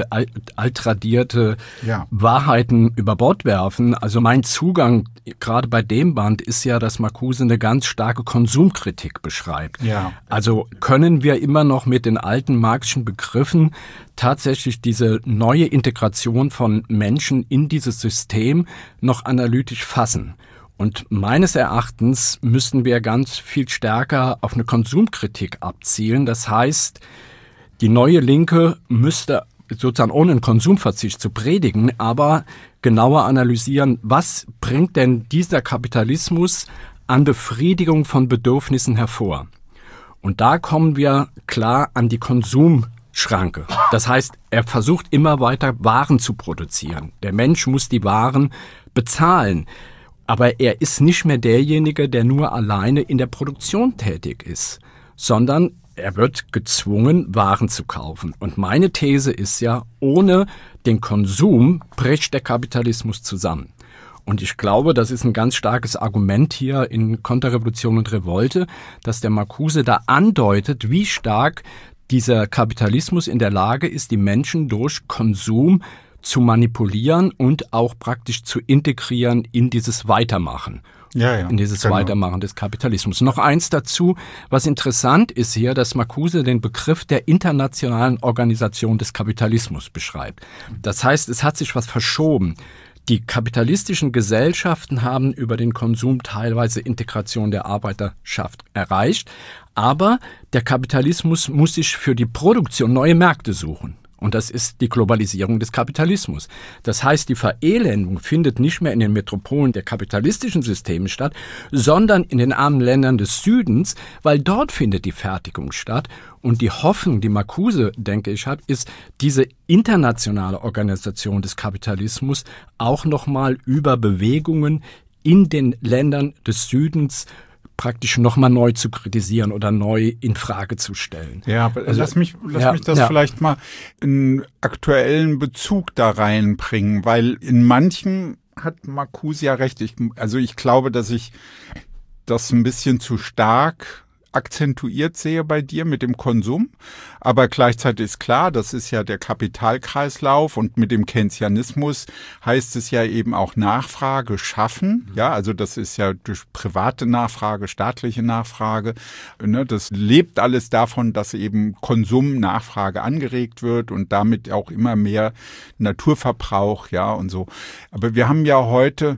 altradierte Wahrheiten über Bord werfen. Also mein Zugang gerade bei dem Band ist ja, dass Marcuse eine ganz starke Konsumkritik beschreibt. Ja. Also können wir immer noch mit den alten marxischen Begriffen tatsächlich diese neue Integration von Menschen in dieses System noch analytisch fassen. Und meines Erachtens müssten wir ganz viel stärker auf eine Konsumkritik abzielen. Das heißt, die neue Linke müsste sozusagen ohne einen Konsumverzicht zu predigen, aber genauer analysieren, was bringt denn dieser Kapitalismus an Befriedigung von Bedürfnissen hervor? Und da kommen wir klar an die Konsumschranke. Das heißt, er versucht immer weiter Waren zu produzieren. Der Mensch muss die Waren bezahlen. Aber er ist nicht mehr derjenige, der nur alleine in der Produktion tätig ist, sondern er wird gezwungen, Waren zu kaufen. Und meine These ist ja, ohne den Konsum bricht der Kapitalismus zusammen. Und ich glaube, das ist ein ganz starkes Argument hier in Konterrevolution und Revolte, dass der Marcuse da andeutet, wie stark dieser Kapitalismus in der Lage ist, die Menschen durch Konsum zu manipulieren und auch praktisch zu integrieren in dieses Weitermachen. In dieses Weitermachen des Kapitalismus. Noch eins dazu, was interessant ist hier, dass Marcuse den Begriff der internationalen Organisation des Kapitalismus beschreibt. Das heißt, es hat sich was verschoben. Die kapitalistischen Gesellschaften haben über den Konsum teilweise Integration der Arbeiterschaft erreicht, aber der Kapitalismus muss sich für die Produktion neue Märkte suchen. Und das ist die Globalisierung des Kapitalismus. Das heißt, die Verelendung findet nicht mehr in den Metropolen der kapitalistischen Systeme statt, sondern in den armen Ländern des Südens, weil dort findet die Fertigung statt. Und die Hoffnung, die Marcuse, denke ich, hat, ist, diese internationale Organisation des Kapitalismus auch nochmal über Bewegungen in den Ländern des Südens praktisch nochmal neu zu kritisieren oder neu in Frage zu stellen. Ja, aber lass mich das vielleicht mal in aktuellen Bezug da reinbringen, weil in manchen hat Marcuse ja recht. Ich glaube, dass ich das ein bisschen zu stark akzentuiert sehe bei dir mit dem Konsum. Aber gleichzeitig ist klar, das ist ja der Kapitalkreislauf und mit dem Keynesianismus heißt es ja eben auch Nachfrage schaffen. Ja, also das ist ja durch private Nachfrage, staatliche Nachfrage. Ne, das lebt alles davon, dass eben Konsum, Nachfrage angeregt wird und damit auch immer mehr Naturverbrauch, ja, und so. Aber wir haben ja heute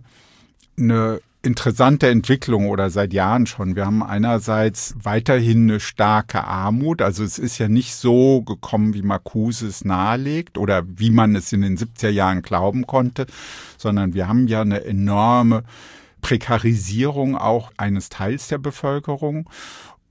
eine interessante Entwicklung oder seit Jahren schon. Wir haben einerseits weiterhin eine starke Armut. Also es ist ja nicht so gekommen, wie Marcuse es nahelegt oder wie man es in den 70er Jahren glauben konnte, sondern wir haben ja eine enorme Prekarisierung auch eines Teils der Bevölkerung.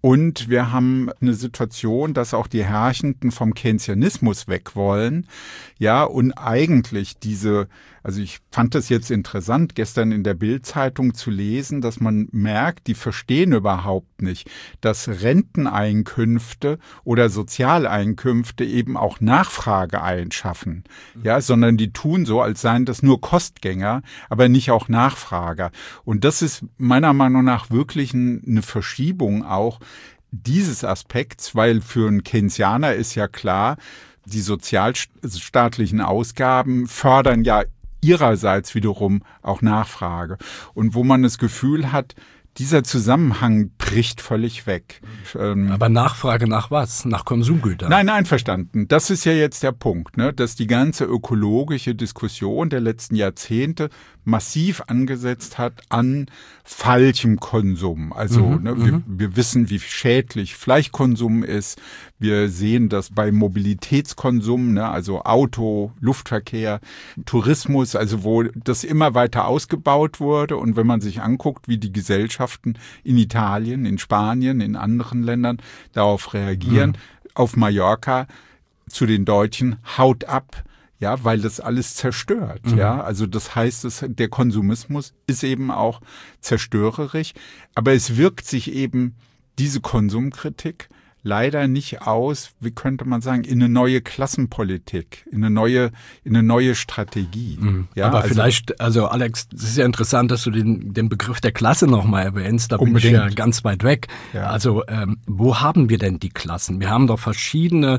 Und wir haben eine Situation, dass auch die Herrschenden vom Keynesianismus weg wollen. Ja, und eigentlich also ich fand das jetzt interessant, gestern in der Bild-Zeitung zu lesen, dass man merkt, die verstehen überhaupt nicht, dass Renteneinkünfte oder Sozialeinkünfte eben auch Nachfrage einschaffen. Ja, sondern die tun so, als seien das nur Kostgänger, aber nicht auch Nachfrager. Und das ist meiner Meinung nach wirklich eine Verschiebung auch dieses Aspekts, weil für einen Keynesianer ist ja klar, die sozialstaatlichen Ausgaben fördern ja ihrerseits wiederum auch Nachfrage. Und wo man das Gefühl hat, dieser Zusammenhang bricht völlig weg. Aber Nachfrage nach was? Nach Konsumgütern? Nein, einverstanden. Das ist ja jetzt der Punkt, ne? Dass die ganze ökologische Diskussion der letzten Jahrzehnte massiv angesetzt hat an falschem Konsum. Also wir wissen, wie schädlich Fleischkonsum ist. Wir sehen das bei Mobilitätskonsum, ne? Also Auto, Luftverkehr, Tourismus, also wo das immer weiter ausgebaut wurde. Und wenn man sich anguckt, wie die Gesellschaften in Italien, in Spanien, in anderen Ländern darauf reagieren, auf Mallorca zu den Deutschen, haut ab. Ja, weil das alles zerstört. Ja, also das heißt, der Konsumismus ist eben auch zerstörerisch. Aber es wirkt sich eben diese Konsumkritik leider nicht aus, wie könnte man sagen, in eine neue Klassenpolitik, in eine neue Strategie. Ja, aber vielleicht, Alex, es ist ja interessant, dass du den Begriff der Klasse nochmal erwähnst. Da bin ich ja ganz weit weg. Ja. Also wo haben wir denn die Klassen? Wir haben doch verschiedene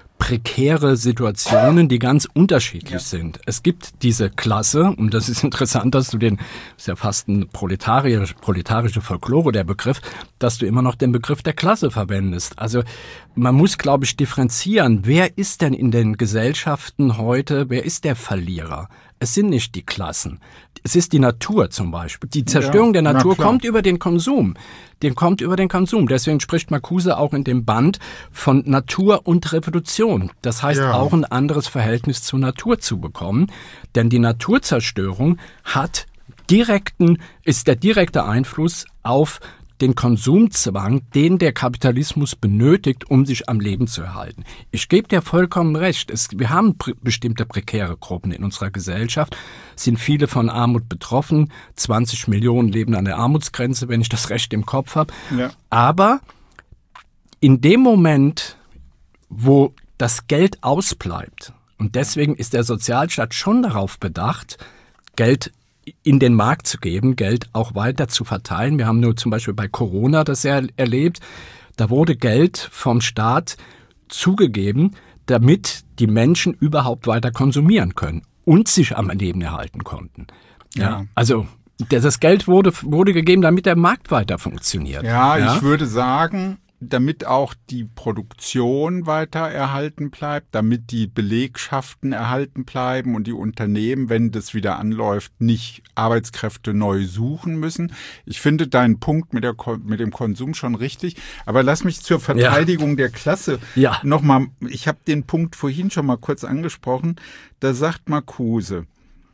prekäre Situationen, die ganz unterschiedlich sind. Es gibt diese Klasse, und das ist interessant, dass du ist ja fast ein proletarische Folklore, der Begriff, dass du immer noch den Begriff der Klasse verwendest. Also man muss, glaube ich, differenzieren. Wer ist denn in den Gesellschaften heute, wer ist der Verlierer? Es sind nicht die Klassen. Es ist die Natur zum Beispiel. Die Zerstörung der Natur kommt über den Konsum. Deswegen spricht Marcuse auch in dem Band von Natur und Revolution. Das heißt, auch ein anderes Verhältnis zur Natur zu bekommen. Denn die Naturzerstörung ist der direkte Einfluss auf den Konsumzwang, den der Kapitalismus benötigt, um sich am Leben zu erhalten. Ich gebe dir vollkommen recht. Wir haben bestimmte prekäre Gruppen in unserer Gesellschaft, sind viele von Armut betroffen. 20 Millionen leben an der Armutsgrenze, wenn ich das recht im Kopf habe. Ja. Aber in dem Moment, wo das Geld ausbleibt, und deswegen ist der Sozialstaat schon darauf bedacht, Geld in den Markt zu geben, Geld auch weiter zu verteilen. Wir haben nur zum Beispiel bei Corona das erlebt. Da wurde Geld vom Staat zugegeben, damit die Menschen überhaupt weiter konsumieren können und sich am Leben erhalten konnten. Ja. Also das Geld wurde gegeben, damit der Markt weiter funktioniert. Ja, ich würde sagen, damit auch die Produktion weiter erhalten bleibt, damit die Belegschaften erhalten bleiben und die Unternehmen, wenn das wieder anläuft, nicht Arbeitskräfte neu suchen müssen. Ich finde deinen Punkt mit dem Konsum schon richtig, aber lass mich zur Verteidigung der Klasse nochmal, ich habe den Punkt vorhin schon mal kurz angesprochen, da sagt Marcuse,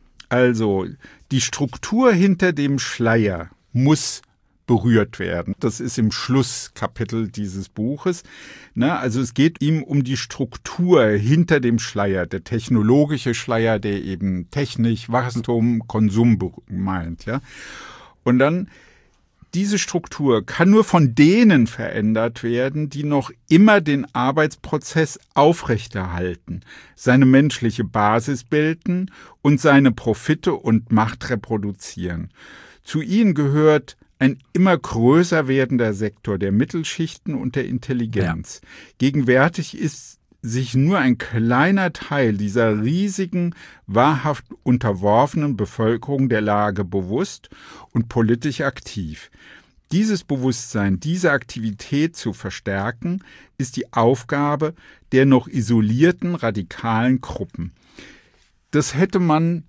also die Struktur hinter dem Schleier muss berührt werden. Das ist im Schlusskapitel dieses Buches. Also es geht ihm um die Struktur hinter dem Schleier, der technologische Schleier, der eben Technik, Wachstum, Konsum meint. Ja? Und dann diese Struktur kann nur von denen verändert werden, die noch immer den Arbeitsprozess aufrechterhalten, seine menschliche Basis bilden und seine Profite und Macht reproduzieren. Zu ihnen gehört ein immer größer werdender Sektor der Mittelschichten und der Intelligenz. Ja. Gegenwärtig ist sich nur ein kleiner Teil dieser riesigen, wahrhaft unterworfenen Bevölkerung der Lage bewusst und politisch aktiv. Dieses Bewusstsein, diese Aktivität zu verstärken, ist die Aufgabe der noch isolierten radikalen Gruppen. Das hätte man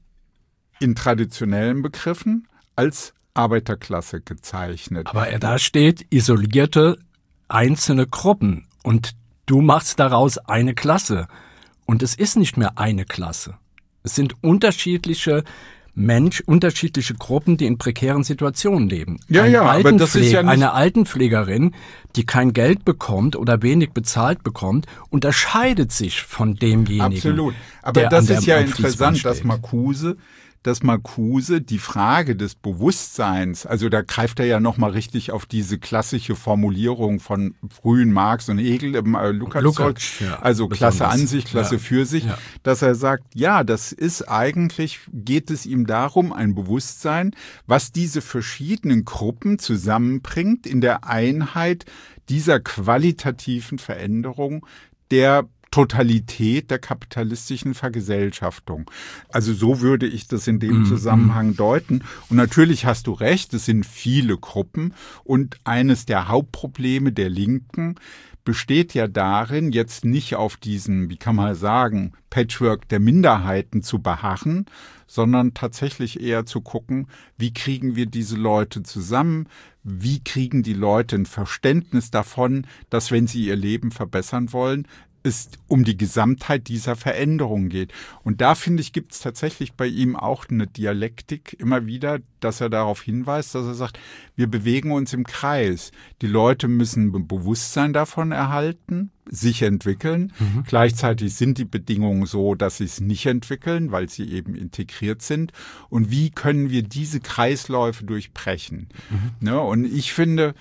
in traditionellen Begriffen als Arbeiterklasse gezeichnet. Aber da steht isolierte einzelne Gruppen und du machst daraus eine Klasse. Und es ist nicht mehr eine Klasse. Es sind unterschiedliche unterschiedliche Gruppen, die in prekären Situationen leben. Aber das ist ja nicht eine Altenpflegerin, die kein Geld bekommt oder wenig bezahlt bekommt, unterscheidet sich von demjenigen. Absolut. Aber das ist ja interessant, dass Marcuse die Frage des Bewusstseins, also da greift er ja nochmal richtig auf diese klassische Formulierung von frühen Marx und Hegel im Lukács, ja, also Klasse an sich, Klasse für sich, dass er sagt, ja, das ist eigentlich, geht es ihm darum, ein Bewusstsein, was diese verschiedenen Gruppen zusammenbringt in der Einheit dieser qualitativen Veränderung der Totalität der kapitalistischen Vergesellschaftung. Also so würde ich das in dem Zusammenhang deuten. Und natürlich hast du recht, es sind viele Gruppen und eines der Hauptprobleme der Linken besteht ja darin, jetzt nicht auf diesen, wie kann man sagen, Patchwork der Minderheiten zu beharren, sondern tatsächlich eher zu gucken, wie kriegen wir diese Leute zusammen, wie kriegen die Leute ein Verständnis davon, dass wenn sie ihr Leben verbessern wollen, es um die Gesamtheit dieser Veränderung geht. Und da, finde ich, gibt es tatsächlich bei ihm auch eine Dialektik immer wieder, dass er darauf hinweist, dass er sagt, wir bewegen uns im Kreis. Die Leute müssen ein Bewusstsein davon erhalten, sich entwickeln. Gleichzeitig sind die Bedingungen so, dass sie es nicht entwickeln, weil sie eben integriert sind. Und wie können wir diese Kreisläufe durchbrechen? Ne? Und ich finde,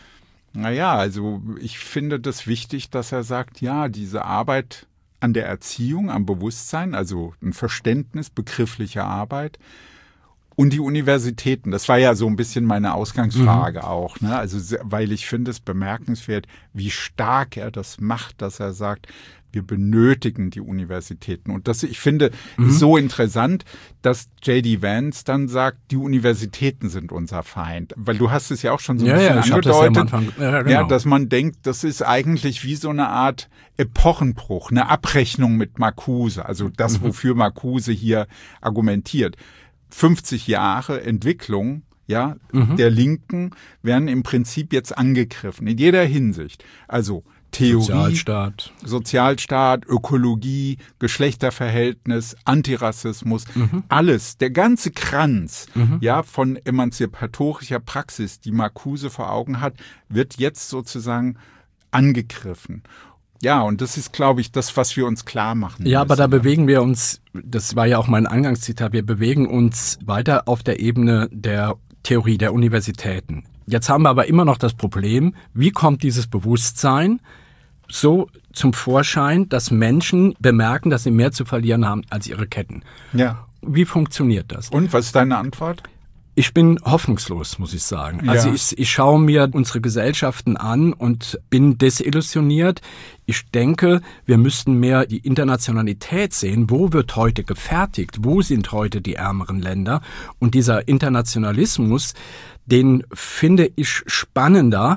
ich finde das wichtig, dass er sagt, ja, diese Arbeit an der Erziehung, am Bewusstsein, also ein Verständnis begrifflicher Arbeit und die Universitäten, das war ja so ein bisschen meine Ausgangsfrage auch, ne? Also, weil ich finde es bemerkenswert, wie stark er das macht, dass er sagt, wir benötigen die Universitäten. Und das, ich finde, ist so interessant, dass J.D. Vance dann sagt, die Universitäten sind unser Feind. Weil du hast es ja auch schon so ein bisschen angedeutet, dass man denkt, das ist eigentlich wie so eine Art Epochenbruch, eine Abrechnung mit Marcuse. Also das, wofür Marcuse hier argumentiert. 50 Jahre Entwicklung, der Linken werden im Prinzip jetzt angegriffen, in jeder Hinsicht. Also Theorie, Sozialstaat, Ökologie, Geschlechterverhältnis, Antirassismus, alles, der ganze Kranz von emanzipatorischer Praxis, die Marcuse vor Augen hat, wird jetzt sozusagen angegriffen. Ja, und das ist, glaube ich, das, was wir uns klar machen müssen. Aber da bewegen wir uns, das war ja auch mein Eingangszitat, wir bewegen uns weiter auf der Ebene der Theorie der Universitäten. Jetzt haben wir aber immer noch das Problem, wie kommt dieses Bewusstsein so zum Vorschein, dass Menschen bemerken, dass sie mehr zu verlieren haben als ihre Ketten. Ja. Wie funktioniert das? Und was ist deine Antwort? Ich bin hoffnungslos, muss ich sagen. Also ich schaue mir unsere Gesellschaften an und bin desillusioniert. Ich denke, wir müssten mehr die Internationalität sehen. Wo wird heute gefertigt? Wo sind heute die ärmeren Länder? Und dieser Internationalismus, den finde ich spannender,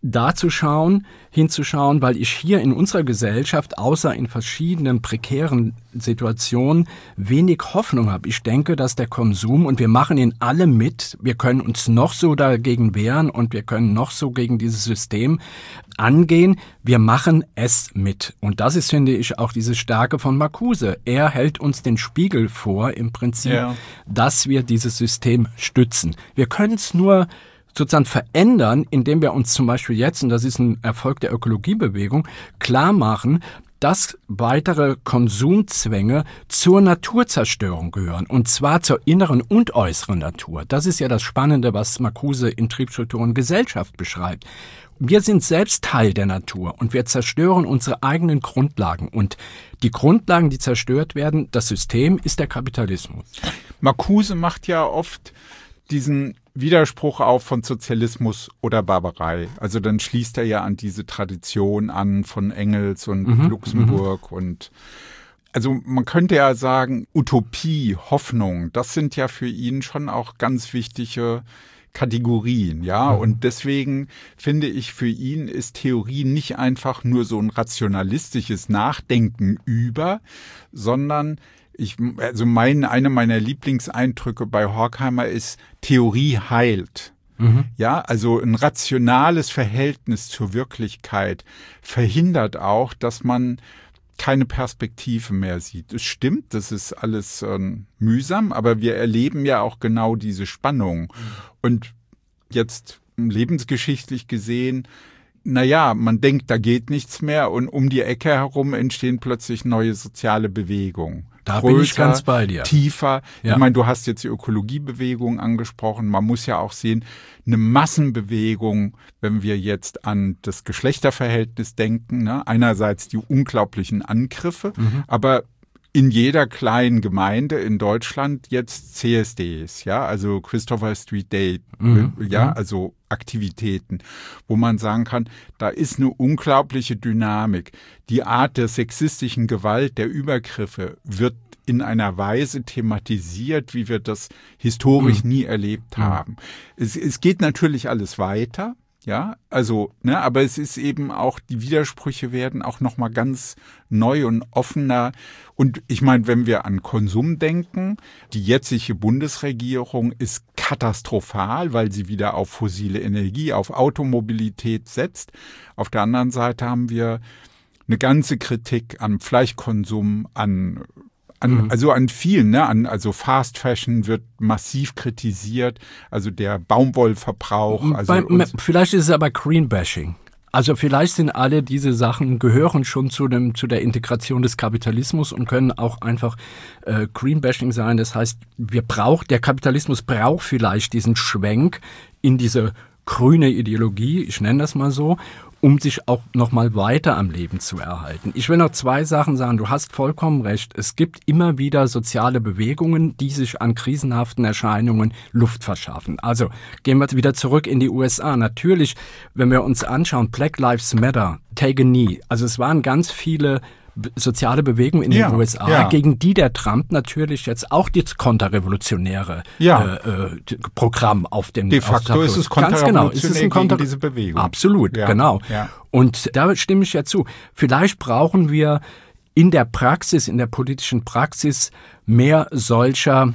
hinzuschauen, weil ich hier in unserer Gesellschaft, außer in verschiedenen prekären Situationen, wenig Hoffnung habe. Ich denke, dass der Konsum, und wir machen ihn alle mit, wir können uns noch so dagegen wehren und wir können noch so gegen dieses System angehen, wir machen es mit. Und das ist, finde ich, auch diese Stärke von Marcuse. Er hält uns den Spiegel vor, im Prinzip, dass wir dieses System stützen. Wir können es nur sozusagen verändern, indem wir uns zum Beispiel jetzt, und das ist ein Erfolg der Ökologiebewegung, klar machen, dass weitere Konsumzwänge zur Naturzerstörung gehören, und zwar zur inneren und äußeren Natur. Das ist ja das Spannende, was Marcuse in Triebstruktur und Gesellschaft beschreibt. Wir sind selbst Teil der Natur und wir zerstören unsere eigenen Grundlagen. Und die Grundlagen, die zerstört werden, das System ist der Kapitalismus. Marcuse macht ja oft diesen Widerspruch auf von Sozialismus oder Barbarei. Also dann schließt er ja an diese Tradition an von Engels und Luxemburg und also man könnte ja sagen, Utopie, Hoffnung, das sind ja für ihn schon auch ganz wichtige Kategorien, und deswegen finde ich, für ihn ist Theorie nicht einfach nur so ein rationalistisches Nachdenken sondern eine meiner Lieblingseindrücke bei Horkheimer ist, Theorie heilt. Also ein rationales Verhältnis zur Wirklichkeit verhindert auch, dass man keine Perspektive mehr sieht. Es stimmt, das ist alles mühsam, aber wir erleben ja auch genau diese Spannung. Und jetzt lebensgeschichtlich gesehen, man denkt, da geht nichts mehr und um die Ecke herum entstehen plötzlich neue soziale Bewegungen. Da bin ich ganz bei dir. Tiefer. Ja. Ich meine, du hast jetzt die Ökologiebewegung angesprochen. Man muss ja auch sehen, eine Massenbewegung, wenn wir jetzt an das Geschlechterverhältnis denken, ne? Einerseits die unglaublichen Angriffe, aber in jeder kleinen Gemeinde in Deutschland jetzt CSDs, ja, also Christopher Street Day, also Aktivitäten, wo man sagen kann, da ist eine unglaubliche Dynamik. Die Art der sexistischen Gewalt, der Übergriffe wird in einer Weise thematisiert, wie wir das historisch nie erlebt haben. Es geht natürlich alles weiter. Ja, also, aber es ist eben auch, die Widersprüche werden auch nochmal ganz neu und offener. Und ich meine, wenn wir an Konsum denken, die jetzige Bundesregierung ist katastrophal, weil sie wieder auf fossile Energie, auf Automobilität setzt. Auf der anderen Seite haben wir eine ganze Kritik am Fleischkonsum, an vielen, also Fast Fashion wird massiv kritisiert, also der Baumwollverbrauch. Vielleicht ist es aber Greenbashing. Also vielleicht sind alle diese Sachen, gehören schon zu der Integration des Kapitalismus und können auch einfach Greenbashing sein. Das heißt, der Kapitalismus braucht vielleicht diesen Schwenk in diese grüne Ideologie, ich nenne das mal so, um sich auch noch mal weiter am Leben zu erhalten. Ich will noch 2 Sachen sagen. Du hast vollkommen recht. Es gibt immer wieder soziale Bewegungen, die sich an krisenhaften Erscheinungen Luft verschaffen. Also gehen wir wieder zurück in die USA. Natürlich, wenn wir uns anschauen, Black Lives Matter, Take a Knee. Also es waren ganz viele soziale Bewegung in den USA, gegen die der Trump natürlich jetzt auch das konterrevolutionäre Programm auf den De facto ist es konterrevolutionär gegen diese Bewegung. Absolut, genau. Ja. Und da stimme ich ja zu. Vielleicht brauchen wir in der politischen Praxis mehr solcher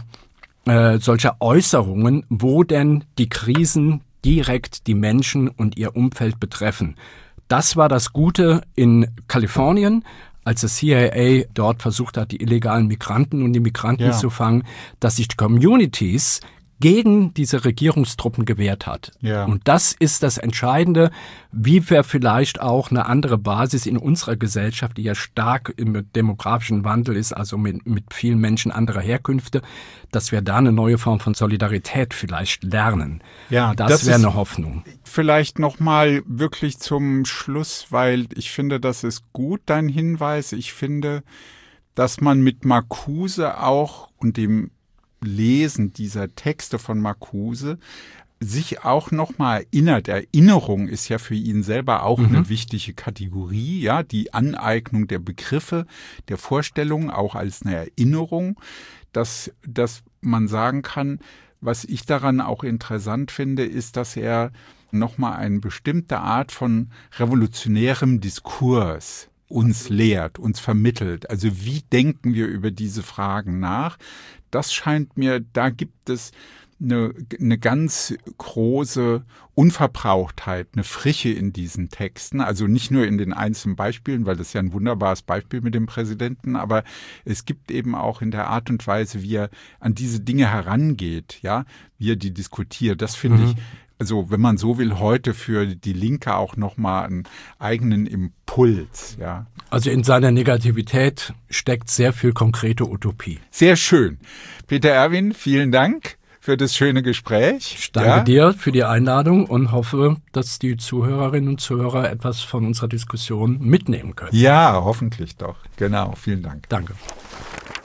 Äußerungen, wo denn die Krisen direkt die Menschen und ihr Umfeld betreffen. Das war das Gute in Kalifornien, als das CIA dort versucht hat, die illegalen Migranten und die Migranten zu fangen, dass sich die Communities gegen diese Regierungstruppen gewehrt hat. Ja. Und das ist das Entscheidende, wie wir vielleicht auch eine andere Basis in unserer Gesellschaft, die ja stark im demografischen Wandel ist, also mit vielen Menschen anderer Herkünfte, dass wir da eine neue Form von Solidarität vielleicht lernen. Ja, das wäre eine Hoffnung. Vielleicht nochmal wirklich zum Schluss, weil ich finde, das ist gut, dein Hinweis. Ich finde, dass man mit Marcuse auch und dem Lesen dieser Texte von Marcuse sich auch nochmal erinnert. Erinnerung ist ja für ihn selber auch eine wichtige Kategorie, ja, die Aneignung der Begriffe, der Vorstellungen auch als eine Erinnerung, dass man sagen kann, was ich daran auch interessant finde, ist, dass er nochmal eine bestimmte Art von revolutionärem Diskurs uns lehrt, uns vermittelt. Also wie denken wir über diese Fragen nach? Das scheint mir, da gibt es eine ganz große Unverbrauchtheit, eine Frische in diesen Texten. Also nicht nur in den einzelnen Beispielen, weil das ja ein wunderbares Beispiel mit dem Präsidenten, aber es gibt eben auch in der Art und Weise, wie er an diese Dinge herangeht, ja, wie er die diskutiert. Das finde ich, also wenn man so will, heute für die Linke auch nochmal einen eigenen Impuls, ja. Also in seiner Negativität steckt sehr viel konkrete Utopie. Sehr schön. Peter Erwin, vielen Dank für das schöne Gespräch. Ich danke dir für die Einladung und hoffe, dass die Zuhörerinnen und Zuhörer etwas von unserer Diskussion mitnehmen können. Ja, hoffentlich doch. Genau, vielen Dank. Danke.